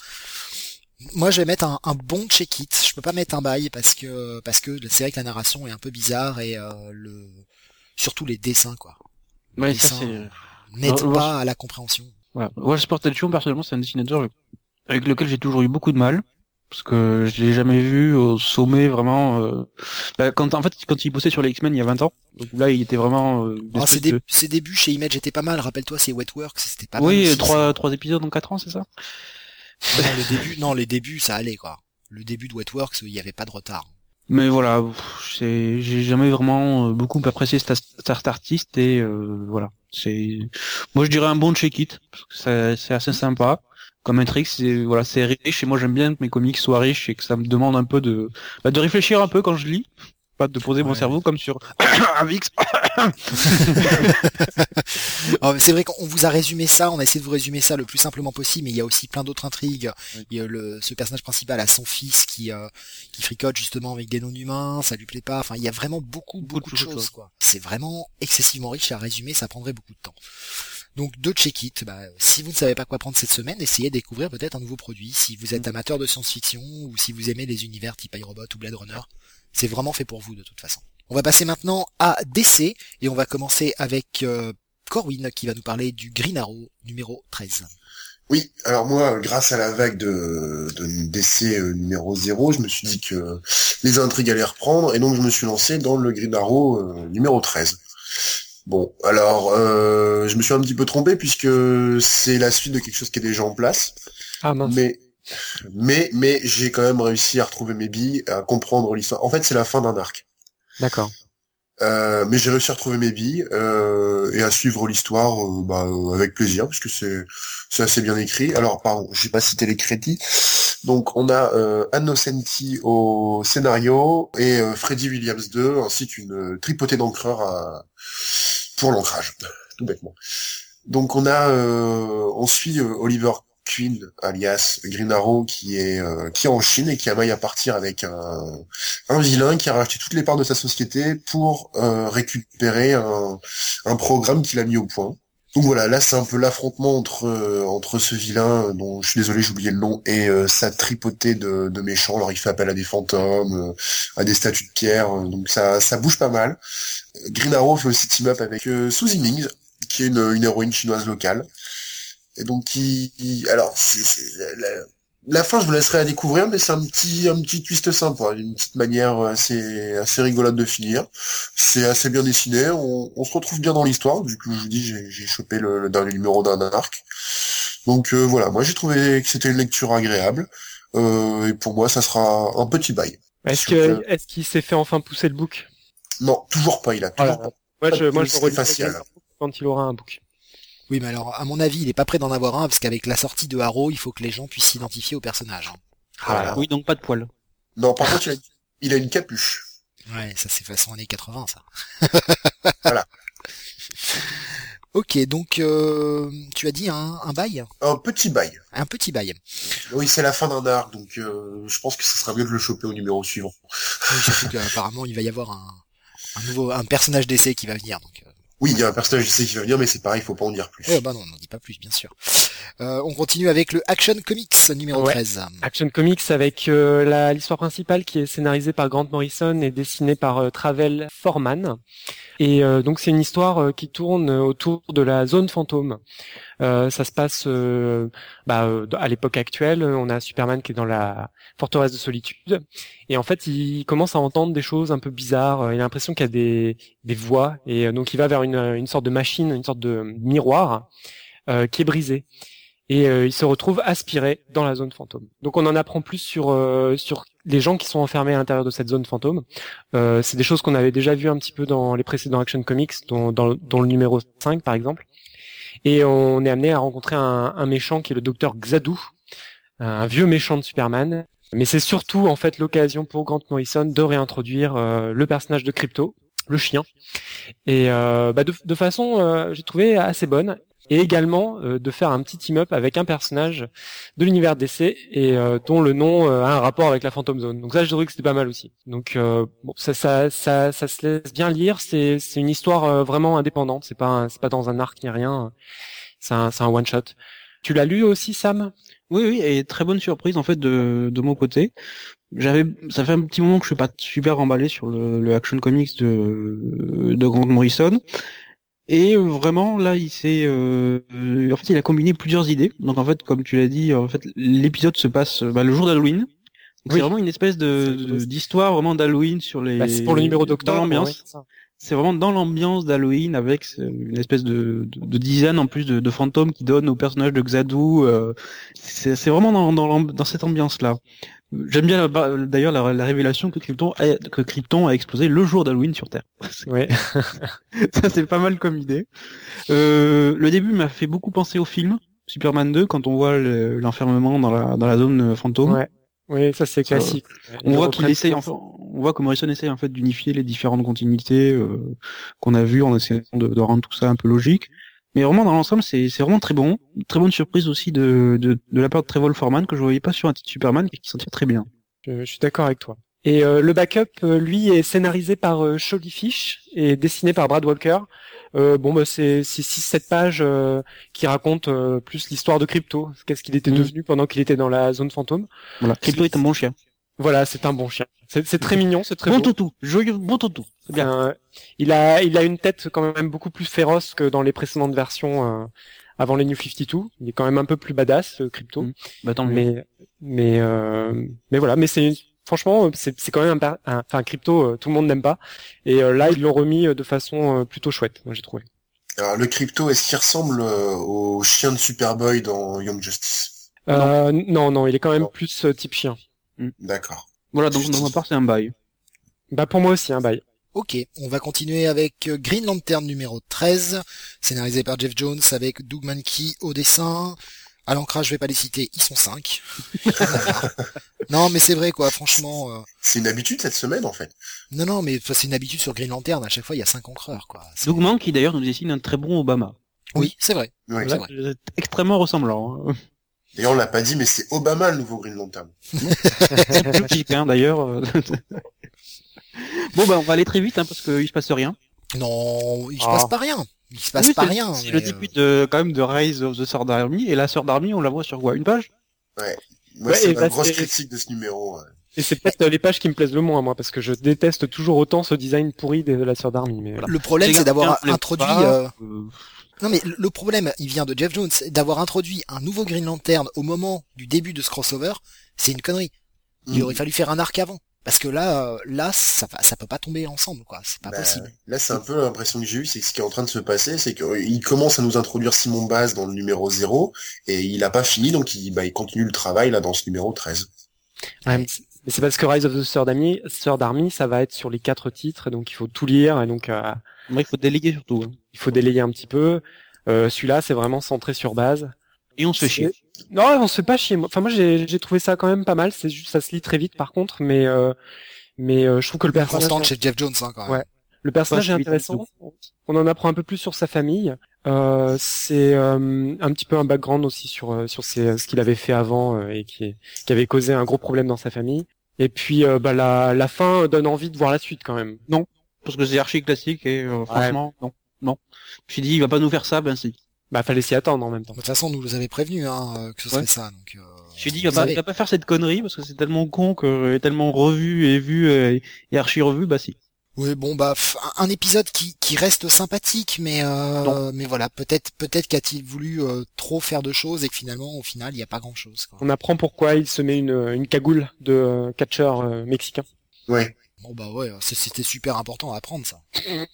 Moi, je vais mettre un, un bon check-it. Je peux pas mettre un bail parce que parce que c'est vrai que la narration est un peu bizarre et euh, le surtout les dessins quoi. Ouais, Les ça dessins c'est. n'aident Euh, pas à la compréhension. Voilà. Walsh Portation, personnellement, c'est un dessinateur avec lequel j'ai toujours eu beaucoup de mal. Parce que je l'ai jamais vu au sommet vraiment. Euh... Bah, quand en fait quand il bossait sur les X-Men il y a vingt ans, donc là il était vraiment. Euh, une Alors, ses, espèce dé- de- ses débuts chez Image étaient pas mal. Rappelle-toi, c'est Wetworks, c'était pas mal. Oui, aussi, trois trois épisodes en quatre ans, c'est ça. ça. Non, le début, non, les débuts, ça allait quoi. Le début de Wetworks, il y avait pas de retard. Mais voilà, pff, c'est j'ai jamais vraiment euh, beaucoup apprécié cet, as- cet artiste et euh, voilà. C'est moi je dirais un bon check-it parce que c'est c'est assez sympa. Comme intrigue, c'est voilà, c'est riche et moi j'aime bien que mes comics soient riches et que ça me demande un peu de bah, de réfléchir un peu quand je lis, pas de poser mon Ouais. cerveau comme sur Avix. Alors, c'est vrai qu'on vous a résumé ça, on a essayé de vous résumer ça le plus simplement possible, mais il y a aussi plein d'autres intrigues. Oui. Il y a le, ce personnage principal a son fils qui euh, qui fricote justement avec des non-humains, ça lui plaît pas. Enfin, il y a vraiment beaucoup beaucoup de Beaucoup de choses choses. quoi. C'est vraiment excessivement riche à résumer, ça prendrait beaucoup de temps. Donc deux check-it, bah, si vous ne savez pas quoi prendre cette semaine, essayez de découvrir peut-être un nouveau produit. Si vous êtes amateur de science-fiction ou si vous aimez les univers type iRobot ou Blade Runner, c'est vraiment fait pour vous de toute façon. On va passer maintenant à D C et on va commencer avec euh, Corwin qui va nous parler du Green Arrow numéro treize. Oui, alors moi, grâce à la vague de, de D C euh, numéro zéro, je me suis dit que les intrigues allaient reprendre, et donc je me suis lancé dans le Green Arrow euh, numéro treize. Bon, alors, euh, je me suis un petit peu trompé, puisque c'est la suite de quelque chose qui est déjà en place, Ah mince. mais mais mais j'ai quand même réussi à retrouver mes billes, à comprendre l'histoire. En fait, c'est la fin d'un arc. D'accord. Euh, mais j'ai réussi à retrouver mes billes euh, et à suivre l'histoire euh, bah, euh, avec plaisir parce que c'est c'est assez bien écrit. Alors pardon, j'ai pas cité les crédits. Donc on a euh, Ann Nocenti au scénario et euh, Freddie Williams deux ainsi qu'une euh, tripotée d'encreurs à... pour l'ancrage, tout bêtement. Donc on a euh, on suit euh, Oliver Queen alias Green Arrow qui est euh, qui est en Chine et qui a maille à partir avec un un vilain qui a racheté toutes les parts de sa société pour euh, récupérer un un programme qu'il a mis au point. Donc voilà, là c'est un peu l'affrontement entre euh, entre ce vilain euh, dont je suis désolé j'ai oublié le nom et euh, sa tripotée de de méchants. Alors il fait appel à des fantômes, euh, à des statues de pierre, euh, donc ça ça bouge pas mal. Green Arrow fait aussi team up avec euh, Suzy Ming qui est une, une héroïne chinoise locale. Et donc, qui, qui- alors, c'est, c'est- la, la fin, je vous laisserai à découvrir, mais c'est un petit, un petit twist sympa, une petite manière assez, assez rigolote de finir. C'est assez bien dessiné, on, on se retrouve bien dans l'histoire, vu que je vous dis, j'ai, j'ai chopé le, le dernier numéro d'un arc. Donc euh, voilà, moi j'ai trouvé que c'était une lecture agréable, euh, et pour moi, ça sera un petit bail. Est-ce Sur que que- est-ce qu'il s'est fait enfin pousser le book? Non, toujours pas, il a toujours Voilà. pas. Moi je de moi je publicité relis faciale. quand il aura un book. Oui, mais alors, à mon avis, il est pas prêt d'en avoir un, parce qu'avec la sortie de Arrow, il faut que les gens puissent s'identifier au personnage. hein. Voilà. Oui, donc pas de poils. Non, par contre, il a, il a une capuche. Ouais, ça c'est façon années quatre-vingts, ça. Voilà. Ok, donc, euh, tu as dit un, un bail? Un petit bail. Un petit bail. Oui, c'est la fin d'un arc, donc euh, je pense que ce sera mieux de le choper au numéro suivant. Oui, surtout qu'apparemment, il va y avoir un, un nouveau, un personnage d'essai qui va venir, donc... euh, Oui, il y a un personnage ici qui va venir, mais c'est pareil, il faut pas en dire plus. Eh bah non, on n'en dit pas plus, bien sûr. Euh, on continue avec le Action Comics numéro Ouais. treize. Action Comics avec euh, la l'histoire principale qui est scénarisée par Grant Morrison et dessinée par euh, Travel Foreman. Et euh, donc c'est une histoire euh, qui tourne autour de la zone fantôme. Euh, ça se passe euh, bah, euh, à l'époque actuelle. On a Superman qui est dans la forteresse de solitude et en fait il commence à entendre des choses un peu bizarres. Il a l'impression qu'il y a des des voix et euh, donc il va vers une une sorte de machine, une sorte de miroir euh, qui est brisé. Et euh, il se retrouve aspiré dans la zone fantôme. Donc on en apprend plus sur euh, sur les gens qui sont enfermés à l'intérieur de cette zone fantôme. Euh, c'est des choses qu'on avait déjà vues un petit peu dans les précédents Action Comics, dont, dans, dans le numéro cinq par exemple. Et on est amené à rencontrer un, un méchant qui est le docteur Xadu, un vieux méchant de Superman. Mais c'est surtout en fait l'occasion pour Grant Morrison de réintroduire euh, le personnage de Krypto, le chien. Et euh, bah de, de façon, euh, j'ai trouvé assez bonne. Et également euh, de faire un petit team-up avec un personnage de l'univers D C et euh, dont le nom euh, a un rapport avec la Phantom Zone. Donc ça, je trouvais que c'était pas mal aussi. Donc euh, bon, ça, ça, ça, ça se laisse bien lire. C'est, c'est une histoire euh, vraiment indépendante. C'est pas, un- c'est pas dans un arc ni rien. C'est un, c'est un one shot. Tu l'as lu aussi, Sam? Oui, oui, et très bonne surprise en fait de de mon côté. J'avais, ça fait un petit moment que je suis pas super emballé sur le, le Action Comics de de Grant Morrison. Et euh, vraiment, là, il s'est, euh, euh, en fait, il a combiné plusieurs idées. Donc, en fait, comme tu l'as dit, en fait, l'épisode se passe euh, bah, le jour d'Halloween. Donc, Oui. c'est vraiment une espèce de, C'est- de- d'histoire vraiment d'Halloween sur les. Bah, c'est pour le numéro dans d'octobre. l'ambiance. ouais, c'est ça. C'est vraiment dans l'ambiance d'Halloween avec euh, une espèce de, de, de dizaine en plus de, de fantômes qui donnent au personnage de Xadu. Euh, c'est, c'est vraiment dans, dans, l'amb- dans cette ambiance-là. J'aime bien la- d'ailleurs la, la révélation que Krypton a, que Krypton a explosé le jour d'Halloween sur Terre. Ouais. Ça c'est pas mal comme idée. Euh, le début m'a fait beaucoup penser au film Superman deux quand on voit le- l'enfermement dans la dans la zone fantôme. Ouais. Oui, ça c'est Ça, classique. On Ils voit reprennent qu'il essaye, ça. enfin, on voit que Morrison essaye en fait d'unifier les différentes continuités euh, qu'on a vues en essayant de, de rendre tout ça un peu logique. Mais vraiment dans l'ensemble, c'est c'est vraiment très bon. Une très bonne surprise aussi de de, de la part de Trevor Foreman que je voyais pas sur un titre Superman et qui s'en tire très bien. Je, je suis d'accord avec toi. Et euh, le backup, euh, lui, est scénarisé par euh, Sholly Fish et dessiné par Brad Walker. Euh, bon, bah, c'est c'est six sept pages euh, qui racontent euh, plus l'histoire de Krypto, qu'est-ce qu'il était Mhm. devenu pendant qu'il était dans la zone fantôme. Voilà. Krypto est un bon chien. Voilà, c'est un bon chien. C'est c'est très mignon, c'est très Bon beau. toutou, joyeux, bon toutou. C'est bien. Euh, il a il a une tête quand même beaucoup plus féroce que dans les précédentes versions, euh, avant les New cinquante-deux. Il est quand même un peu plus badass, euh, Crypto. Mmh. Bah tant mieux. Mais mais euh, mais voilà, mais c'est franchement c'est c'est quand même un, un enfin Crypto euh, tout le monde n'aime pas et euh, là ils l'ont remis euh, de façon euh, plutôt chouette, moi j'ai trouvé. Alors, le Crypto, est-ce qu'il ressemble euh, au chien de Superboy dans Young Justice? Euh, non non, il est quand même Non. plus euh, type chien. D'accord. Voilà, donc dans ma part c'est un bail. Bah pour moi aussi un bail. Ok, on va continuer avec euh, Green Lantern numéro treize, scénarisé par Jeff Jones avec Doug Mahnke au dessin. À l'ancrage, je vais pas les citer, ils sont cinq. Non, mais c'est vrai, quoi, franchement. euh, C'est une habitude cette semaine, en fait. Non, non, mais enfin, c'est une habitude sur Green Lantern, à chaque fois, il y a cinq encreurs, quoi. C'est- Doug Mahnke qui d'ailleurs nous dessine un très bon Obama. Oui, c'est vrai. Ouais. C'est vrai. C'est extrêmement ressemblant. Hein. D'ailleurs, on l'a pas dit, mais c'est Obama le nouveau Green Lantern. C'est un peu logique, hein, d'ailleurs. Bon bah on va aller très vite hein, parce qu'il se passe rien. Non, il se Ah. passe pas rien. Il se passe Oui, pas c'est- rien. C'est mais, le euh, début de quand même de Rise of the Sword Army et la Sword Army on la voit sur quoi, une page? Moi, Ouais, c'est et ma bah, grosse c'est- critique de ce numéro. ouais. Et c'est peut-être euh, les pages qui me plaisent le moins moi parce que je déteste toujours autant ce design pourri de la Sword Army mais voilà. Le problème, Les c'est d'avoir gardiens, on les introduit... voit pas, euh, euh, Non, mais le le problème, il vient de Jeff Jones, d'avoir introduit un nouveau Green Lantern au moment du début de ce crossover, c'est une connerie. Il Mm. aurait fallu faire un arc avant. Parce que là, euh, là, ça, va- ça peut pas tomber ensemble, quoi. C'est pas Bah, possible. Là, c'est un peu l'impression que j'ai eue, c'est que ce qui est en train de se passer, c'est qu'il commence à nous introduire Simon Baz dans le numéro zéro, et il a pas fini, donc il, bah, il continue le travail, là, dans ce numéro treize. Ouais, mais c'est- mais c'est parce que Rise of the Sword Army, Sword Army, ça va être sur les quatre titres, et donc il faut tout lire, et donc euh, moi, il faut déléguer surtout. Hein. il faut délayer un petit peu. Euh, celui-là, c'est vraiment centré sur base. Et on se fait chier. Non, on se fait pas chier. moi. Enfin, moi, j'ai j'ai trouvé ça quand même pas mal. C'est juste, ça se lit très vite, par contre, mais euh, mais euh, je trouve que le personnage, Constante chez Jeff Jones, hein, quand même. Ouais. le personnage Pas est suite, intéressant. On en apprend un peu plus sur sa famille. Euh, c'est euh, un petit peu un background aussi sur euh, sur ses, ce qu'il avait fait avant euh, et qui qui avait causé un gros problème dans sa famille. Et puis, euh, bah la la fin donne envie de voir la suite quand même. Parce que c'est archi classique et euh, franchement, non. Non. Je suis dit, il va pas nous faire ça, ben si. Bah, fallait s'y attendre en même temps. De toute façon, nous vous avez prévenu, hein, euh, que ce serait Ouais. ça, donc, euh, Je me suis dit, il va vous pas, savez. il va pas faire cette connerie parce que c'est tellement con que, et tellement revu et vu et, et archi revu, bah si. Oui, bon, bah, f- un un épisode qui, qui reste sympathique, mais, euh, Non. mais voilà, peut-être, peut-être qu'a-t-il voulu euh, trop faire de choses et que finalement, au final, il n'y a pas grand-chose, quoi. On apprend pourquoi il se met une une cagoule de euh, catcheur euh, mexicain. Ouais. Bon, bah ouais, c'est- c'était super important à apprendre, ça.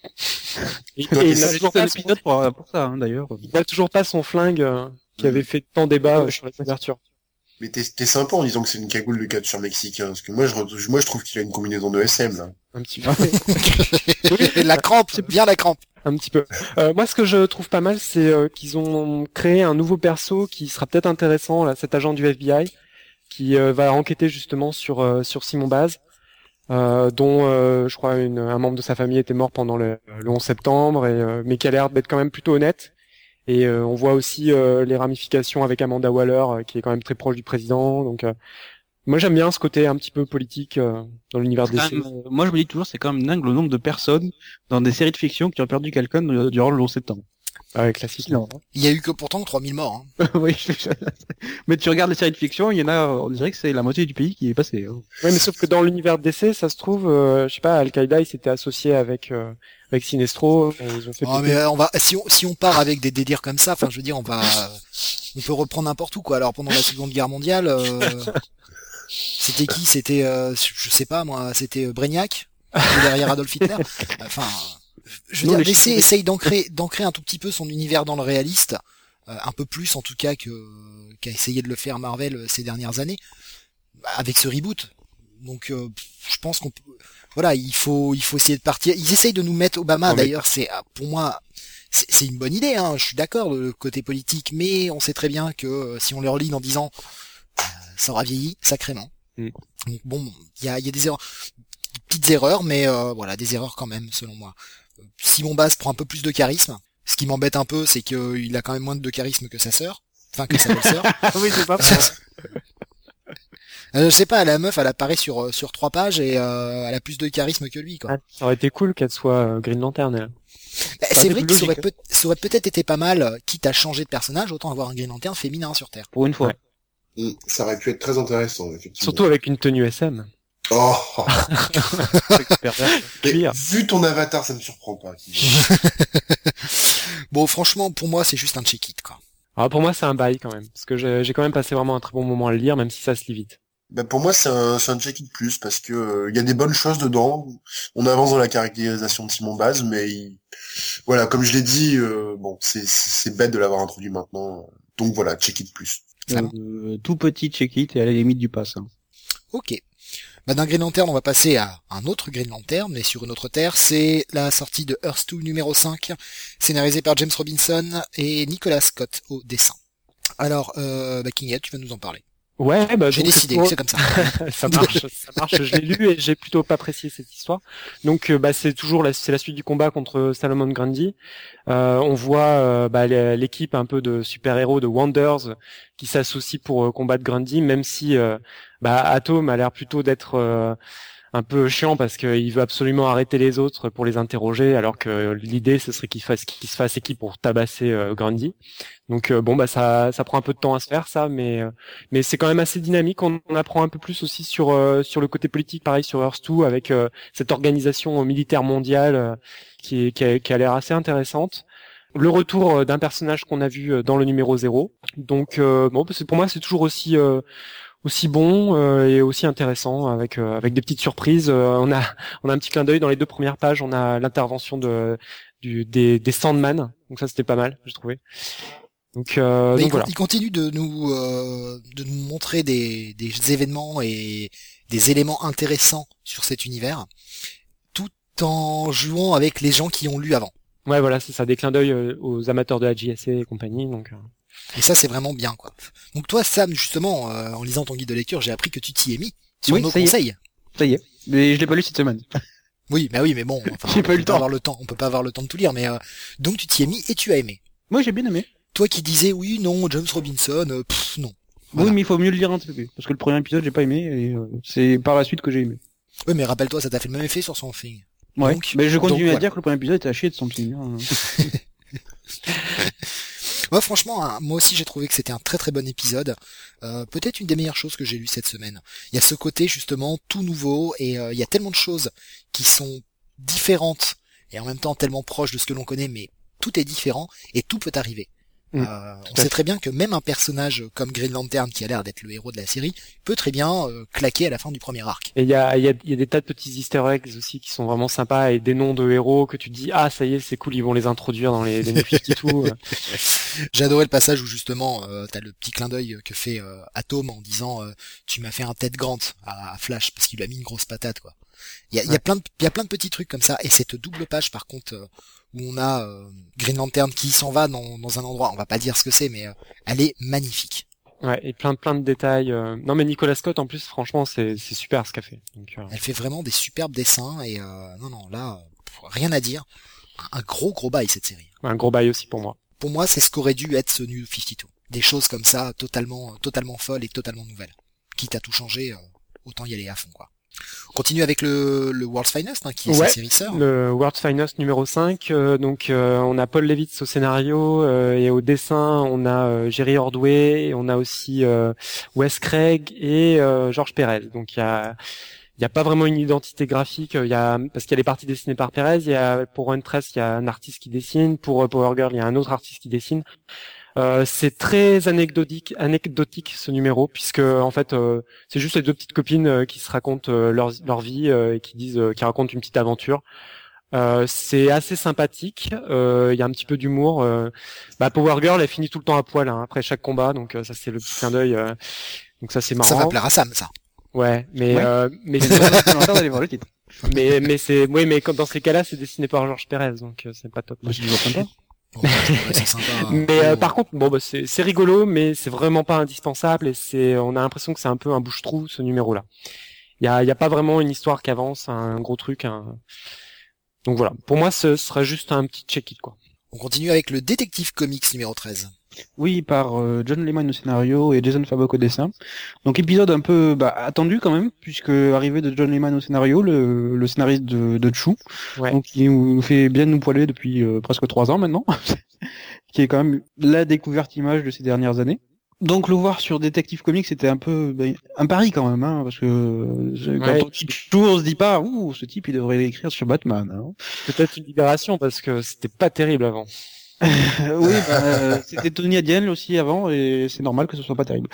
Et, Toi, et t'es il n'a sûr toujours C'est un pas son, épisode pour, pour ça, hein, d'ailleurs. il n'a toujours pas son flingue euh, qui avait fait tant débat euh, sur la couverture. Mais t'es, t'es sympa en disant que c'est une cagoule de catcheur mexicain, parce que moi, je, re- moi, je trouve qu'il a une combinaison de S M, là. Un petit peu. La crampe, bien la crampe. Un petit peu. Euh, moi, ce que je trouve pas mal, c'est euh, qu'ils ont créé un nouveau perso qui sera peut-être intéressant, là, cet agent du F B I, qui euh, va enquêter justement sur euh, sur Simon Baz, euh, dont euh, je crois une, un membre de sa famille était mort pendant le, le onze septembre, et, euh, mais qui a l'air d'être quand même plutôt honnête. Et euh, on voit aussi euh, les ramifications avec Amanda Waller, euh, qui est quand même très proche du président. Donc, euh, moi, j'aime bien ce côté un petit peu politique euh, dans l'univers C'est D quand C. même, euh, moi, je me dis toujours, c'est quand même dingue le nombre de personnes dans des séries de fiction qui ont perdu quelqu'un euh, durant le onze septembre. Ouais, classique. Non. Il y a eu que pourtant trois mille morts, hein. Oui, je- mais tu regardes les séries de fiction, il y en a, on dirait que c'est la moitié du pays qui est passé. hein. Ouais, mais sauf que dans l'univers D C, ça se trouve, euh, je sais pas, Al-Qaïda, il s'était associé avec euh, avec Sinestro. et ils ont fait Oh, péter- mais euh, on va, si on, si on part avec des délires comme ça, enfin, je veux dire, on va, on peut reprendre n'importe où, quoi. Alors, pendant la Seconde Guerre mondiale, euh, c'était qui? C'était, euh, je sais pas, moi, c'était euh, Brignac, qui était derrière Adolf Hitler. Enfin, je veux Non, dire, les D C chiffres- essaye d'ancrer, d'ancrer un tout petit peu son univers dans le réaliste, euh, un peu plus, en tout cas, que, qu'a essayé de le faire Marvel euh, ces dernières années, bah, avec ce reboot. Donc, euh, je pense qu'on peut, voilà, il faut, il faut essayer de partir. Ils essayent de nous mettre Obama, Non, mais- d'ailleurs, c'est, ah, pour moi, c'est c'est une bonne idée, hein, je suis d'accord, le côté politique, mais on sait très bien que euh, si on les relit dans dix ans, euh, ça aura vieilli sacrément. Mm. Donc bon, il y a, il y a des erreurs, des petites erreurs, mais euh, voilà, des erreurs quand même, selon moi. Euh, Simon Baz prend un peu plus de charisme. Ce qui m'embête un peu, c'est qu'il a quand même moins de charisme que sa sœur, enfin que sa belle-sœur. Ah oui, c'est pas. Euh, je sais pas, la meuf, elle apparaît sur euh, sur trois pages et euh, elle a plus de charisme que lui, quoi. Ah, ça aurait été cool qu'elle soit euh, Green Lantern. Elle. Bah, Ça c'est aurait vrai été que ça plus aurait, logique, peut- ça aurait peut-être été pas mal, euh, quitte à changer de personnage, autant avoir un Green Lantern féminin sur Terre. Pour une fois. Ouais. Mm, Ça aurait pu être très intéressant, effectivement. Surtout avec une tenue S M. Oh, C'est mais Cuir. vu ton avatar, ça me surprend pas. Bon, franchement, pour moi, c'est juste un check-it, quoi. Alors pour moi, c'est un bail quand même, parce que j'ai, j'ai quand même passé vraiment un très bon moment à le lire, même si ça se lit vite. Ben pour moi, c'est un, c'est un check-it plus parce que euh, il y a des bonnes choses dedans. On avance dans la caractérisation de Simon Baz, mais il... voilà, comme je l'ai dit, euh, bon, c'est, c'est bête de l'avoir introduit maintenant. Donc voilà, check-it plus. Euh, tout petit check-it et à la limite du pass. Hein. Ok. Bah, d'un Green Lantern, on va passer à un autre Green Lantern, mais sur une autre terre. C'est la sortie de Earth deux numéro cinq, scénarisé par James Robinson et Nicolas Scott au dessin. Alors, euh, bah, Kinghead, tu vas nous en parler. Ouais, bah J'ai donc, décidé, c'est, pour... c'est comme ça. ça marche, ça marche. Je l'ai lu et j'ai plutôt pas apprécié cette histoire. Donc, euh, bah c'est toujours la, c'est la suite du combat contre Salomon Grundy. Euh, on voit euh, bah, l'équipe un peu de super-héros de Wonders qui s'associe pour euh, combattre Grundy, même si euh, bah, Atom a l'air plutôt d'être euh, un peu chiant parce qu'il veut absolument arrêter les autres pour les interroger, alors que l'idée ce serait qu'il fasse qu'il se fasse équipe pour tabasser euh, Grundy. Donc euh, bon bah ça ça prend un peu de temps à se faire ça, mais euh, mais c'est quand même assez dynamique. On, on apprend un peu plus aussi sur euh, sur le côté politique, pareil sur Earth deux avec euh, cette organisation militaire mondiale euh, qui est qui a, qui a l'air assez intéressante. Le retour d'un personnage qu'on a vu dans le numéro zéro. Donc euh, bon c'est, pour moi c'est toujours aussi euh, aussi bon euh, et aussi intéressant avec euh, avec des petites surprises. Euh, on a on a un petit clin d'œil dans les deux premières pages. On a l'intervention de du des des Sandman. Donc ça c'était pas mal, j'ai trouvé. Donc, euh, Mais donc il, voilà. il continue de nous euh, de nous montrer des des événements et des éléments intéressants sur cet univers, tout en jouant avec les gens qui ont lu avant. Ouais voilà c'est ça, des clins d'œil euh, aux amateurs de la J S A et compagnie. Donc. Euh... Et ça, c'est vraiment bien, quoi. Donc toi, Sam, justement, euh, en lisant ton guide de lecture, j'ai appris que tu t'y es mis sur oui, nos ça conseils. Y est. Ça y est. Mais je l'ai pas lu cette semaine. Oui, mais oui, mais bon, enfin, j'ai pas eu le temps. Avoir le temps. On peut pas avoir le temps de tout lire, mais euh, donc tu t'y es mis et tu as aimé. Moi, j'ai bien aimé. Toi qui disais oui, non, James Robinson, euh, pff, non. Voilà. Oui, mais il faut mieux le lire un petit peu parce que le premier épisode, j'ai pas aimé et euh, c'est par la suite que j'ai aimé. Oui, mais rappelle-toi, ça t'a fait le même effet sur son film. Ouais. Donc, mais je continue donc, à voilà. dire que le premier épisode était à chier de son film. Hein. Ouais, franchement, hein, moi aussi j'ai trouvé que c'était un très très bon épisode. Euh, peut-être une des meilleures choses que j'ai lues cette semaine. Il y a ce côté justement tout nouveau et euh, il y a tellement de choses qui sont différentes et en même temps tellement proches de ce que l'on connaît, mais tout est différent et tout peut arriver. Mmh, euh, on sait très bien que même un personnage comme Green Lantern, qui a l'air d'être le héros de la série, peut très bien euh, claquer à la fin du premier arc. Et il y a, il y, a, il y a des tas de petits easter eggs aussi qui sont vraiment sympas et des noms de héros que tu te dis ah ça y est c'est cool, ils vont les introduire dans les, les New cinquante-deux. J'ai adoré le passage où justement euh, t'as le petit clin d'œil que fait euh, Atom en disant euh, tu m'as fait un Ted Grant à, à Flash parce qu'il lui a mis une grosse patate quoi. Il y a, ouais. il y a plein de il y a plein de petits trucs comme ça et cette double page par contre euh, où on a euh, Green Lantern qui s'en va dans, dans un endroit, on va pas dire ce que c'est mais euh, elle est magnifique. Ouais, et plein plein de détails. Euh... Non mais Nicolas Scott en plus franchement c'est c'est super ce qu'elle fait. Donc, euh... elle fait vraiment des superbes dessins et euh, non non là pff, rien à dire. Un gros gros bail cette série. Un gros bail aussi pour moi. Pour moi, c'est ce qu'aurait dû être ce New cinquante-deux. Des choses comme ça, totalement, totalement folles et totalement nouvelles. Quitte à tout changer, euh, autant y aller à fond, quoi. On continue avec le, le World's Finest, hein, qui est ouais, sa série sœur. Le World's Finest numéro cinq. Euh, donc, euh, on a Paul Levitz au scénario euh, et au dessin, on a euh, Jerry Ordway, et on a aussi euh, Wes Craig et euh, George Perez. Donc, il y a il n'y a pas vraiment une identité graphique, il y a parce qu'il y a les parties dessinées par Perez, il y a pour Huntress, il y a un artiste qui dessine, pour Power Girl, il y a un autre artiste qui dessine. Euh, c'est très anecdotique, anecdotique ce numéro puisque en fait euh, c'est juste les deux petites copines euh, qui se racontent euh, leur leur vie euh, et qui disent euh, qui racontent une petite aventure. Euh, c'est assez sympathique, euh, il y a un petit peu d'humour. Euh, bah Power Girl elle finit tout le temps à poil hein, après chaque combat, donc euh, ça c'est le petit clin d'œil. Euh, donc ça c'est marrant. Ça va plaire à Sam, ça. Ouais, mais ouais. euh, mais c'est d'aller voir le titre. mais mais c'est oui mais quand, dans ces cas-là c'est dessiné par George Perez donc euh, c'est pas top. Bah, c'est toujours sympa. Oh, ouais, c'est sympa. mais euh, par contre bon bah c'est c'est rigolo mais c'est vraiment pas indispensable et c'est on a l'impression que c'est un peu un bouche-trou ce numéro là. Il y a il y a pas vraiment une histoire qui avance, un gros truc un... Donc voilà, pour moi ce serait juste un petit check-it quoi. On continue avec le Détective Comics numéro treize. Oui, par euh, John Layman au scénario et Jason Fabok au dessin. Donc épisode un peu bah, attendu quand même, puisque arrivé de John Layman au scénario, le, le scénariste de, de Chou, ouais. donc qui nous fait bien nous poiler depuis euh, presque trois ans maintenant, qui est quand même la découverte image de ces dernières années. Donc le voir sur Detective Comics c'était un peu bah, un pari quand même, hein, parce que euh, quand ouais. on lit Chou, on se dit pas, ouh, ce type il devrait écrire sur Batman. Hein. Peut-être une libération parce que c'était pas terrible avant. oui, bah, euh, c'était Tony Adiel aussi avant, et c'est normal que ce soit pas terrible.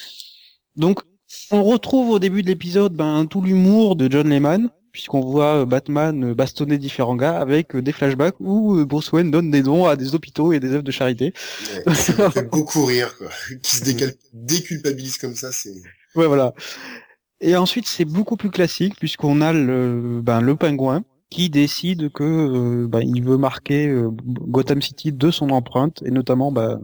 Donc, on retrouve au début de l'épisode ben, tout l'humour de John Lehman, puisqu'on voit Batman bastonner différents gars avec des flashbacks où Bruce Wayne donne des dons à des hôpitaux et des œuvres de charité. Ouais, ça me fait beaucoup rire, quoi. Qui se décal- déculpabilise comme ça, c'est... Ouais, voilà. Et ensuite, c'est beaucoup plus classique, puisqu'on a le, ben, le pingouin qui décide que euh, ben, il veut marquer euh, Gotham City de son empreinte, et notamment ben,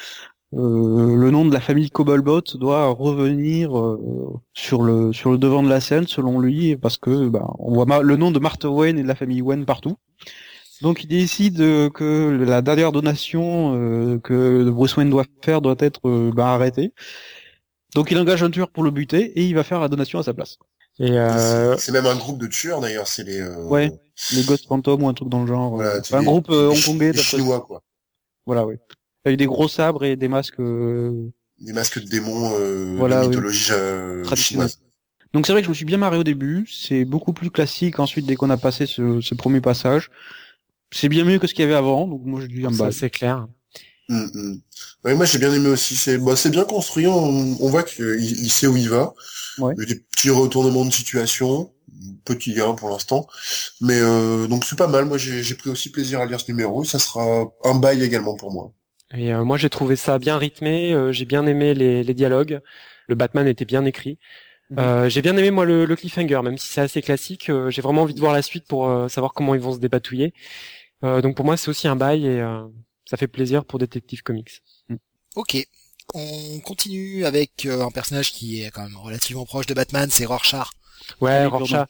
euh, le nom de la famille Cobblepot doit revenir euh, sur le sur le devant de la scène, selon lui, parce que ben, on voit ma- le nom de Martha Wayne et de la famille Wayne partout. Donc il décide euh, que la dernière donation euh, que Bruce Wayne doit faire doit être euh, ben, arrêtée. Donc il engage un tueur pour le buter et il va faire la donation à sa place. Et euh... C'est même un groupe de tueurs, d'ailleurs, c'est les... Euh... Ouais, les Ghost Phantom ou un truc dans le genre. Voilà, euh, c'est un les- groupe euh, les hongkongais. Ch- les chinois, quoi. Voilà, oui. Avec des gros sabres et des masques euh, Des masques de démons euh, Voilà, de oui. mythologie euh, traditionnels. chinoise. Donc c'est vrai que je me suis bien marré au début. C'est beaucoup plus classique ensuite dès qu'on a passé ce, ce premier passage. C'est bien mieux que ce qu'il y avait avant, donc moi je dis un ça bal. c'est clair. Hum, hum. Ouais, moi j'ai bien aimé aussi. C'est, bah, c'est bien construit. On, on voit qu'il il sait où il va. Ouais. Il y a des petits retournements de situation, petits hein, pour l'instant. Mais euh, donc c'est pas mal. Moi j'ai, j'ai pris aussi plaisir à lire ce numéro. Ça sera un bail également pour moi. Et euh, moi j'ai trouvé ça bien rythmé, euh, j'ai bien aimé les, les dialogues, le Batman était bien écrit. Mhm. Euh, j'ai bien aimé moi le, le cliffhanger, même si c'est assez classique, euh, j'ai vraiment envie de voir la suite pour euh, savoir comment ils vont se dépatouiller. Euh, donc pour moi c'est aussi un bail et euh, ça fait plaisir pour Detective Comics. Ok. On continue avec euh, un personnage qui est quand même relativement proche de Batman, c'est Rorschach. Ouais, Allez, Rorschach.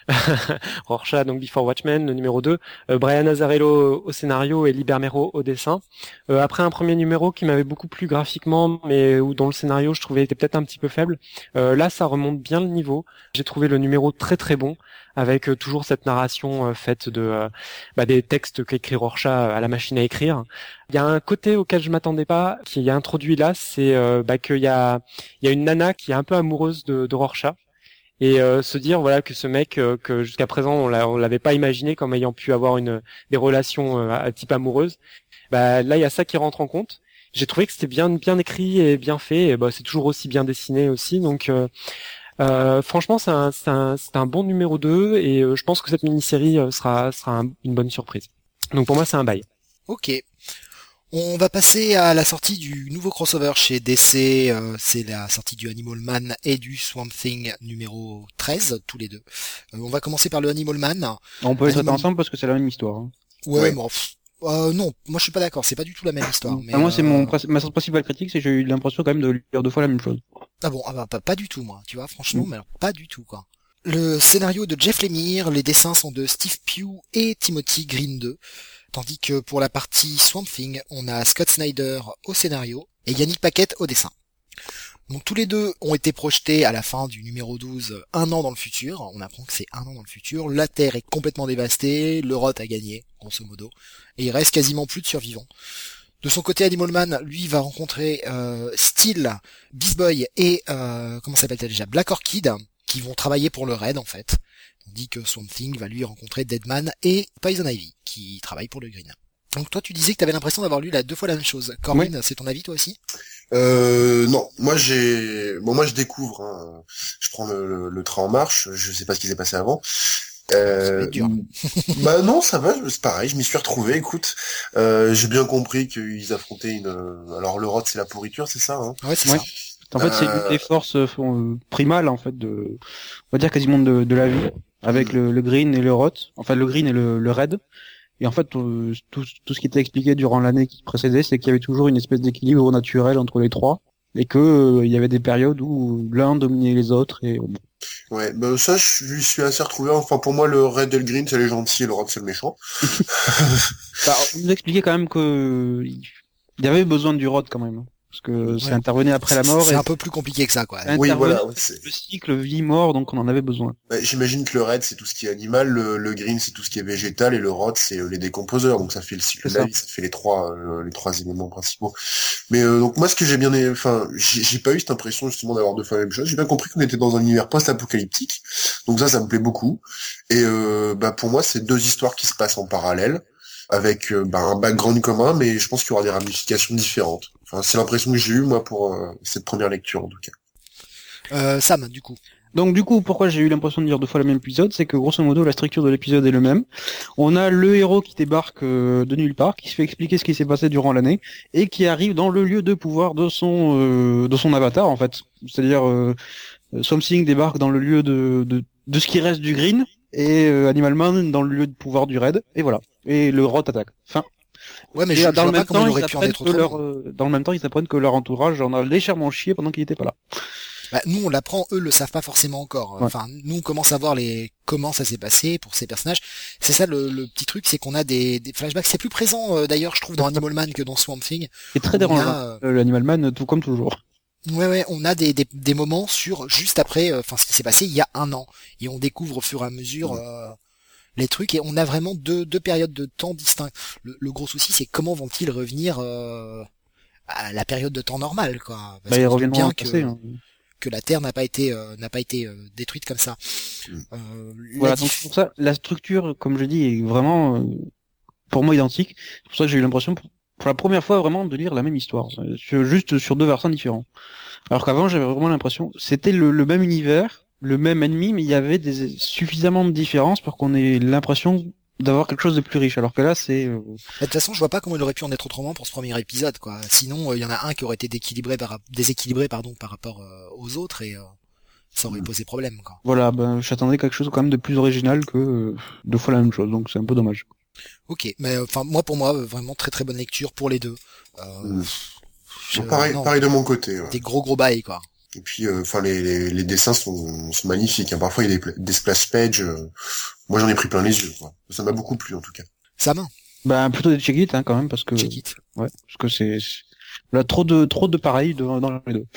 Rorschach, donc Before Watchmen, le numéro deux. Euh, Brian Azzarello au scénario et Liber Mero au dessin. Euh, après un premier numéro qui m'avait beaucoup plu graphiquement, mais où dans le scénario je trouvais était peut-être un petit peu faible. Euh, là, ça remonte bien le niveau. J'ai trouvé le numéro très très bon, avec euh, toujours cette narration euh, faite de euh, bah, des textes qu'écrit Rorschach à la machine à écrire. Il y a un côté auquel je m'attendais pas, qui est introduit là, c'est euh, bah, qu'il y a il y a une nana qui est un peu amoureuse de, de Rorschach. Et euh, se dire voilà que ce mec euh, que jusqu'à présent on, l'a, on l'avait pas imaginé comme ayant pu avoir une des relations euh, à type amoureuse, bah là il y a ça qui rentre en compte. J'ai trouvé que c'était bien bien écrit et bien fait, et bah c'est toujours aussi bien dessiné aussi, donc euh, euh, franchement c'est un c'est un c'est un bon numéro deux et euh, je pense que cette mini-série euh, sera sera un- une bonne surprise. Donc pour moi c'est un bail. Ok. On va passer à la sortie du nouveau crossover chez D C, euh, c'est la sortie du Animal Man et du Swamp Thing numéro treize, tous les deux. Euh, on va commencer par le Animal Man. On peut les traiter Animal- ensemble parce que c'est la même histoire. Hein. Ouais, Ouais. bon, pff, euh, non, moi je suis pas d'accord, c'est pas du tout la même histoire. Mais, Enfin, moi c'est euh, mon ma principale critique, c'est que j'ai eu l'impression quand même de lire deux fois la même chose. Ah bon, ah bah, pas, pas du tout moi, tu vois, franchement, Mm. mais alors pas du tout quoi. Le scénario de Jeff Lemire, les dessins sont de Steve Pugh et Timothy Green deux, tandis que pour la partie Swamp Thing, on a Scott Snyder au scénario et Yannick Paquette au dessin. Donc tous les deux ont été projetés à la fin du numéro douze, un an dans le futur. On apprend que c'est un an dans le futur. La Terre est complètement dévastée, le Roth a gagné, grosso modo, et il reste quasiment plus de survivants. De son côté, Animal Man, lui, va rencontrer euh, Steel, Beast Boy et euh, comment s'appelle-t-elle déjà, Black Orchid, qui vont travailler pour le Raid en fait. Tandis que Swamp Thing va lui rencontrer Deadman et Poison Ivy, qui travaillent pour le Green. Donc toi, tu disais que tu avais l'impression d'avoir lu la deux fois la même chose. Corinne, c'est ton avis toi aussi? Euh, non, moi j'ai, bon moi je découvre, hein. Je prends le, le, le train en marche, je sais pas ce qui s'est passé avant. Ça va Euh, être dur. bah non, ça va, c'est pareil, je m'y suis retrouvé. Écoute, euh, j'ai bien compris qu'ils affrontaient une. Alors le Roth c'est la pourriture, c'est ça, hein. Ouais, c'est Ouais. ça. En fait, c'est Euh, une des forces euh, primales en fait de, on va dire quasiment de, de la vie, avec Mm. le, le green et le rot, enfin le green et le, le red. Et en fait, euh, tout, tout ce qui était expliqué durant l'année qui précédait, c'est qu'il y avait toujours une espèce d'équilibre naturel entre les trois, et que euh, il y avait des périodes où l'un dominait les autres. Et bon. Ouais, bah ça je lui suis assez retrouvé. Enfin pour moi le Red et le Green c'est les gentils et le Roth c'est le méchant. Bah, on nous expliquait quand même que il y avait besoin du rot quand même, parce que ça Ouais. intervenait après la mort. C'est et un peu plus compliqué que ça, quoi. ça Oui, intervenait voilà, ouais, c'est- le cycle vie-mort, donc on en avait besoin. Bah, j'imagine que le Red c'est tout ce qui est animal, le, le Green c'est tout ce qui est végétal et le Roth c'est euh, les décomposeurs. Donc ça fait le cycle C'est de la ça. vie, ça fait les trois euh, les trois éléments principaux. Mais euh, donc moi ce que j'ai bien aimé, enfin j'ai j'ai pas eu cette impression justement d'avoir deux fois la même chose. J'ai bien compris qu'on était dans un univers post-apocalyptique. Donc ça ça me plaît beaucoup. Et euh, bah pour moi c'est deux histoires qui se passent en parallèle. avec euh, bah, un background commun, mais je pense qu'il y aura des ramifications différentes. Enfin, c'est l'impression que j'ai eue moi pour euh, cette première lecture en tout cas. Euh, Sam, du coup. Donc du coup, pourquoi j'ai eu l'impression de lire deux fois le même épisode, c'est que grosso modo, la structure de l'épisode est le même. On a le héros qui débarque euh, de nulle part, qui se fait expliquer ce qui s'est passé durant l'année, et qui arrive dans le lieu de pouvoir de son euh, de son avatar en fait. C'est-à-dire, euh, Something débarque dans le lieu de de, de ce qui reste du Green, et euh, Animal Man dans le lieu de pouvoir du Red, et voilà. Et le Rot attaque. Fin. Ouais, mais Et je, je dans vois le pas même comment temps, il ils aurait pu en apprennent être que leur, autrement. euh, dans le même temps, ils apprennent que leur entourage en a légèrement chié pendant qu'il était pas là. Bah, nous on l'apprend, eux le savent pas forcément encore. Ouais. Enfin, nous on commence à voir les comment ça s'est passé pour ces personnages. C'est ça le, le petit truc, c'est qu'on a des, des flashbacks. C'est plus présent euh, d'ailleurs, je trouve, dans Animal Man que dans Swamp Thing. C'est très On dérangeant. a, Euh, L'Animal Man, tout comme toujours. Ouais, ouais, on a des, des, des moments sur juste après, euh, enfin ce qui s'est passé il y a un an, et on découvre au fur et à mesure euh, les trucs, et on a vraiment deux, deux périodes de temps distinctes. Le, le gros souci, c'est comment vont-ils revenir euh, à la période de temps normale, quoi. Parce Bah, ils qu'on se doute reviendront bien en que, passé. Hein. que la Terre n'a pas été euh, n'a pas été euh, détruite comme ça. Mm. Euh, Voilà, la donc diff- pour ça, la structure, comme je dis, est vraiment, euh, pour moi, identique. C'est pour ça que j'ai eu l'impression, pour, pour la première fois, vraiment, de lire la même histoire, euh, sur- juste sur deux versants différents. Alors qu'avant, j'avais vraiment l'impression, c'était le, le même univers, le même ennemi, mais il y avait des, suffisamment de différences pour qu'on ait l'impression d'avoir quelque chose de plus riche. Alors que là, c'est... euh, De toute façon, je vois pas comment il aurait pu en être autrement pour ce premier épisode, quoi. Sinon, euh, il y en a un qui aurait été déséquilibré par, déséquilibré, pardon, par rapport euh, aux autres, et euh, ça aurait posé problème, quoi. voilà, ben, j'attendais quelque chose quand même de plus original que euh, deux fois la même chose, donc c'est un peu dommage. Ok, mais enfin moi pour moi, euh, vraiment très très bonne lecture pour les deux. Euh, Mm. je- Bon, pareil, non, pareil de mon côté. Ouais. des gros gros bails, quoi. Et puis, enfin, les, les, les dessins sont, sont magnifiques. Hein. Parfois, il y a des, pla- des splash pages. euh, Moi, j'en ai pris plein les yeux. Quoi. Ça m'a beaucoup plu, en tout cas. Sam, Ben, plutôt des check-it, hein, quand même, parce que... check it. Ouais, parce que c'est... c'est- Là, trop de trop de pareil dans dans les deux.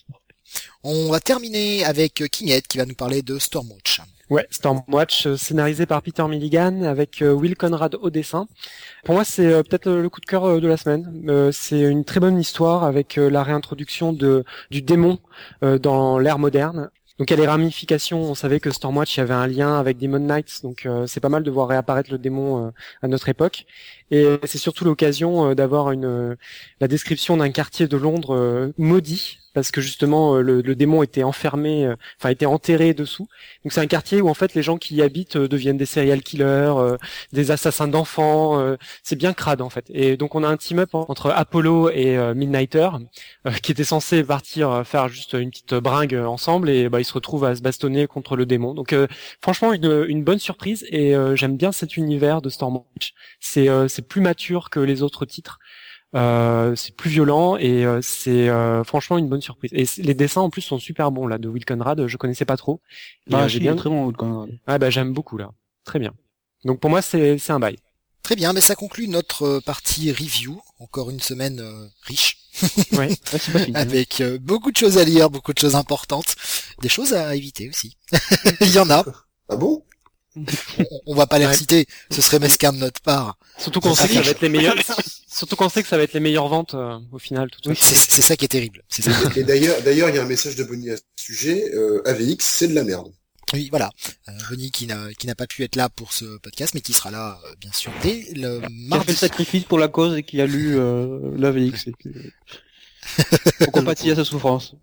On va terminer avec euh, Kinghead qui va nous parler de Stormwatch. Ouais, Stormwatch, euh, scénarisé par Peter Milligan avec euh, Will Conrad au dessin. Pour moi, c'est euh, peut-être le, le coup de cœur euh, de la semaine. Euh, c'est une très bonne histoire avec euh, la réintroduction de du démon euh, dans l'ère moderne. Donc il y a des ramifications. On savait que Stormwatch, il y avait un lien avec Demon Knights, donc euh, c'est pas mal de voir réapparaître le démon euh, à notre époque. Et c'est surtout l'occasion euh, d'avoir une euh, la description d'un quartier de Londres euh, maudit, parce que justement euh, le, le démon était enfermé, euh, enfin était enterré dessous. Donc c'est un quartier où en fait les gens qui y habitent euh, deviennent des serial killers, euh, des assassins d'enfants. Euh, c'est bien crade en fait. Et donc on a un team-up entre Apollo et euh, Midnighter euh, qui étaient censés partir euh, faire juste une petite bringue euh, ensemble, et bah ils se retrouvent à se bastonner contre le démon. Donc euh, franchement une, une bonne surprise, et euh, j'aime bien cet univers de Stormwatch. C'est euh, c'est plus mature que les autres titres. Euh, c'est plus violent, et euh, c'est euh, franchement une bonne surprise. Et c- les dessins en plus sont super bons là de Will Conrad, je connaissais pas trop. Et, Ah, euh, si, j'ai il est bien. très bon, quand même. Ah bah j'aime beaucoup là. Très bien. Donc pour moi c'est c'est un bail. Très bien, mais ça conclut notre euh, partie review. Encore une semaine euh, riche, Ouais. Ah, c'est pas fini. avec euh, beaucoup de choses à lire, beaucoup de choses importantes, des choses à éviter aussi. Il y en a. Ah bon? On, on va pas les Ouais. reciter, ce serait mesquin de notre part. Surtout qu'on sait que ça va être les meilleurs. Surtout qu'on sait que ça va être les meilleures ventes euh, au final. Tout Oui, c'est c'est ça qui est terrible. C'est ça. Et d'ailleurs, d'ailleurs, il y a un message de Bonnie à ce sujet. Euh, A V X, c'est de la merde. Oui, voilà. Euh, Bonnie qui n'a qui n'a pas pu être là pour ce podcast, mais qui sera là euh, bien sûr dès le Qui a mardi. fait le sacrifice pour la cause et qui a lu euh, l'A V X. Et puis, euh, on compatit à sa souffrance.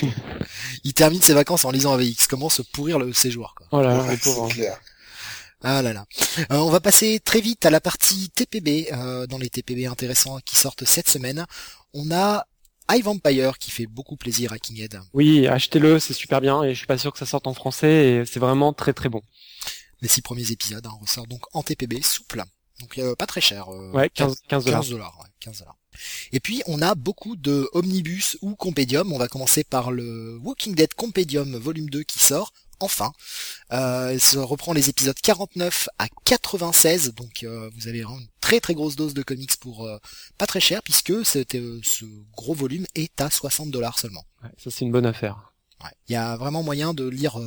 Il termine ses vacances en lisant A V X. Comment se pourrir le séjour, quoi. Oh là là, Ouais, les pauvres. c'est clair. Ah là là. Euh, on va passer très vite à la partie T P B, euh, dans les T P B intéressants qui sortent cette semaine. On a iVampire qui fait beaucoup plaisir à Kinghead. Oui, achetez-le, c'est super bien, et je suis pas sûr que ça sorte en français, et c'est vraiment très très bon. Les six premiers épisodes, hein, ressort donc en T P B souple. Donc euh, pas très cher. Euh, Ouais, quinze dollars. quinze dollars, ouais, quinze dollars. Et puis on a beaucoup de omnibus ou compendium. On va commencer par le Walking Dead Compendium volume deux qui sort. Enfin, euh, ça reprend les épisodes quarante-neuf à quatre-vingt-seize, donc euh, vous avez vraiment une très très grosse dose de comics pour euh, pas très cher, puisque c'était, euh, ce gros volume est à soixante dollars seulement. Ouais, ça c'est une bonne affaire. Ouais. Il y a vraiment moyen de lire euh,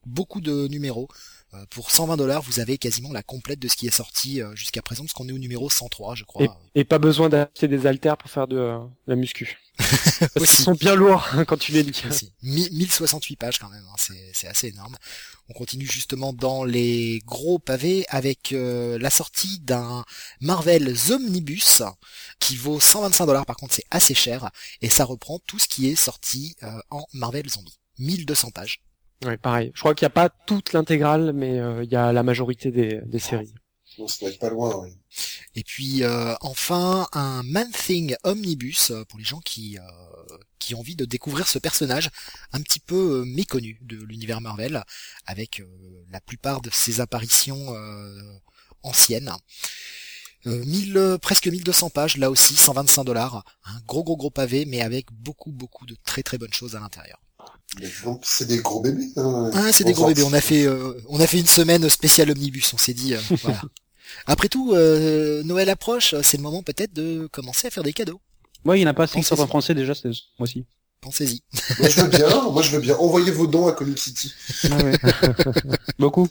beaucoup de numéros. Euh, pour cent vingt dollars, vous avez quasiment la complète de ce qui est sorti euh, jusqu'à présent, parce qu'on est au numéro cent trois, je crois. Et, et pas besoin d'acheter des haltères pour faire de euh, la muscu. Parce qu'ils Aussi. sont bien lourds hein, quand tu les lis. Aussi. mille soixante-huit pages quand même, hein, c'est, c'est assez énorme. On continue justement dans les gros pavés avec euh, la sortie d'un Marvel Zomnibus qui vaut cent vingt-cinq dollars, par contre c'est assez cher, et ça reprend tout ce qui est sorti euh, en Marvel Zombie. mille deux cents pages. Ouais, pareil. Je crois qu'il n'y a pas toute l'intégrale, mais euh, il y a la majorité des, des séries. Bon, ça doit être pas loin, oui. Et puis euh, enfin un Man-Thing Omnibus euh, pour les gens qui euh, qui ont envie de découvrir ce personnage un petit peu euh, méconnu de l'univers Marvel, avec euh, la plupart de ses apparitions euh, anciennes. Euh, mille, euh, presque mille deux cents pages, là aussi cent vingt-cinq dollars, un gros gros gros pavé, mais avec beaucoup beaucoup de très très bonnes choses à l'intérieur. Mais donc, c'est des gros bébés. Hein, Ah, c'est des gros bébés. On a fait, euh, on a fait une semaine spéciale omnibus. On s'est dit, euh, voilà. Après tout, euh, Noël approche. C'est le moment peut-être de commencer à faire des cadeaux. Moi, il n'y en a pas six Pensez-y. en français déjà, c'est moi aussi. Pensez-y. Moi, je veux bien. Moi, je veux bien. Envoyez vos dons à Comic City. Ah ouais. Beaucoup.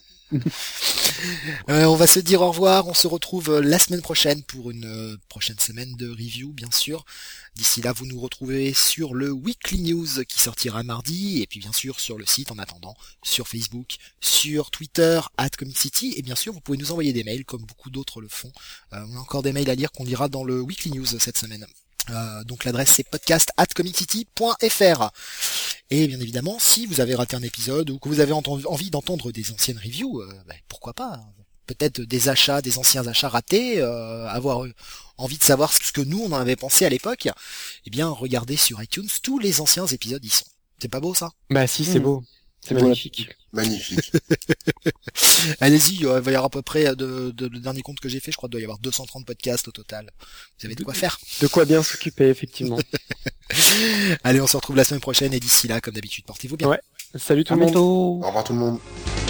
Euh, on va se dire au revoir. On se retrouve euh, la semaine prochaine pour une euh, prochaine semaine de review, bien sûr. D'ici là, vous nous retrouvez sur le Weekly News qui sortira mardi, et puis bien sûr sur le site en attendant, sur Facebook, sur Twitter, at Comic City, et bien sûr vous pouvez nous envoyer des mails comme beaucoup d'autres le font. Euh, on a encore des mails à lire qu'on lira dans le Weekly News cette semaine. Euh, donc l'adresse c'est podcast at comiccity point fr. Et bien évidemment, si vous avez raté un épisode ou que vous avez enten- envie d'entendre des anciennes reviews, euh, bah, pourquoi pas, hein. Peut-être des achats, des anciens achats ratés, euh, avoir euh, envie de savoir ce que nous on en avait pensé à l'époque, eh bien regardez sur iTunes, tous les anciens épisodes y sont. C'est pas beau ça? Bah si, c'est Mmh. beau. C'est Ouais. magnifique. Magnifique. Allez-y, il va y avoir à peu près, de, de, le dernier compte que j'ai fait, je crois qu'il doit y avoir deux cent trente podcasts au total. Vous avez de quoi faire. De quoi bien s'occuper, effectivement. Allez, on se retrouve la semaine prochaine, et d'ici là, comme d'habitude, portez-vous bien. Ouais. Salut tout À le monde. bientôt. Au revoir tout le monde.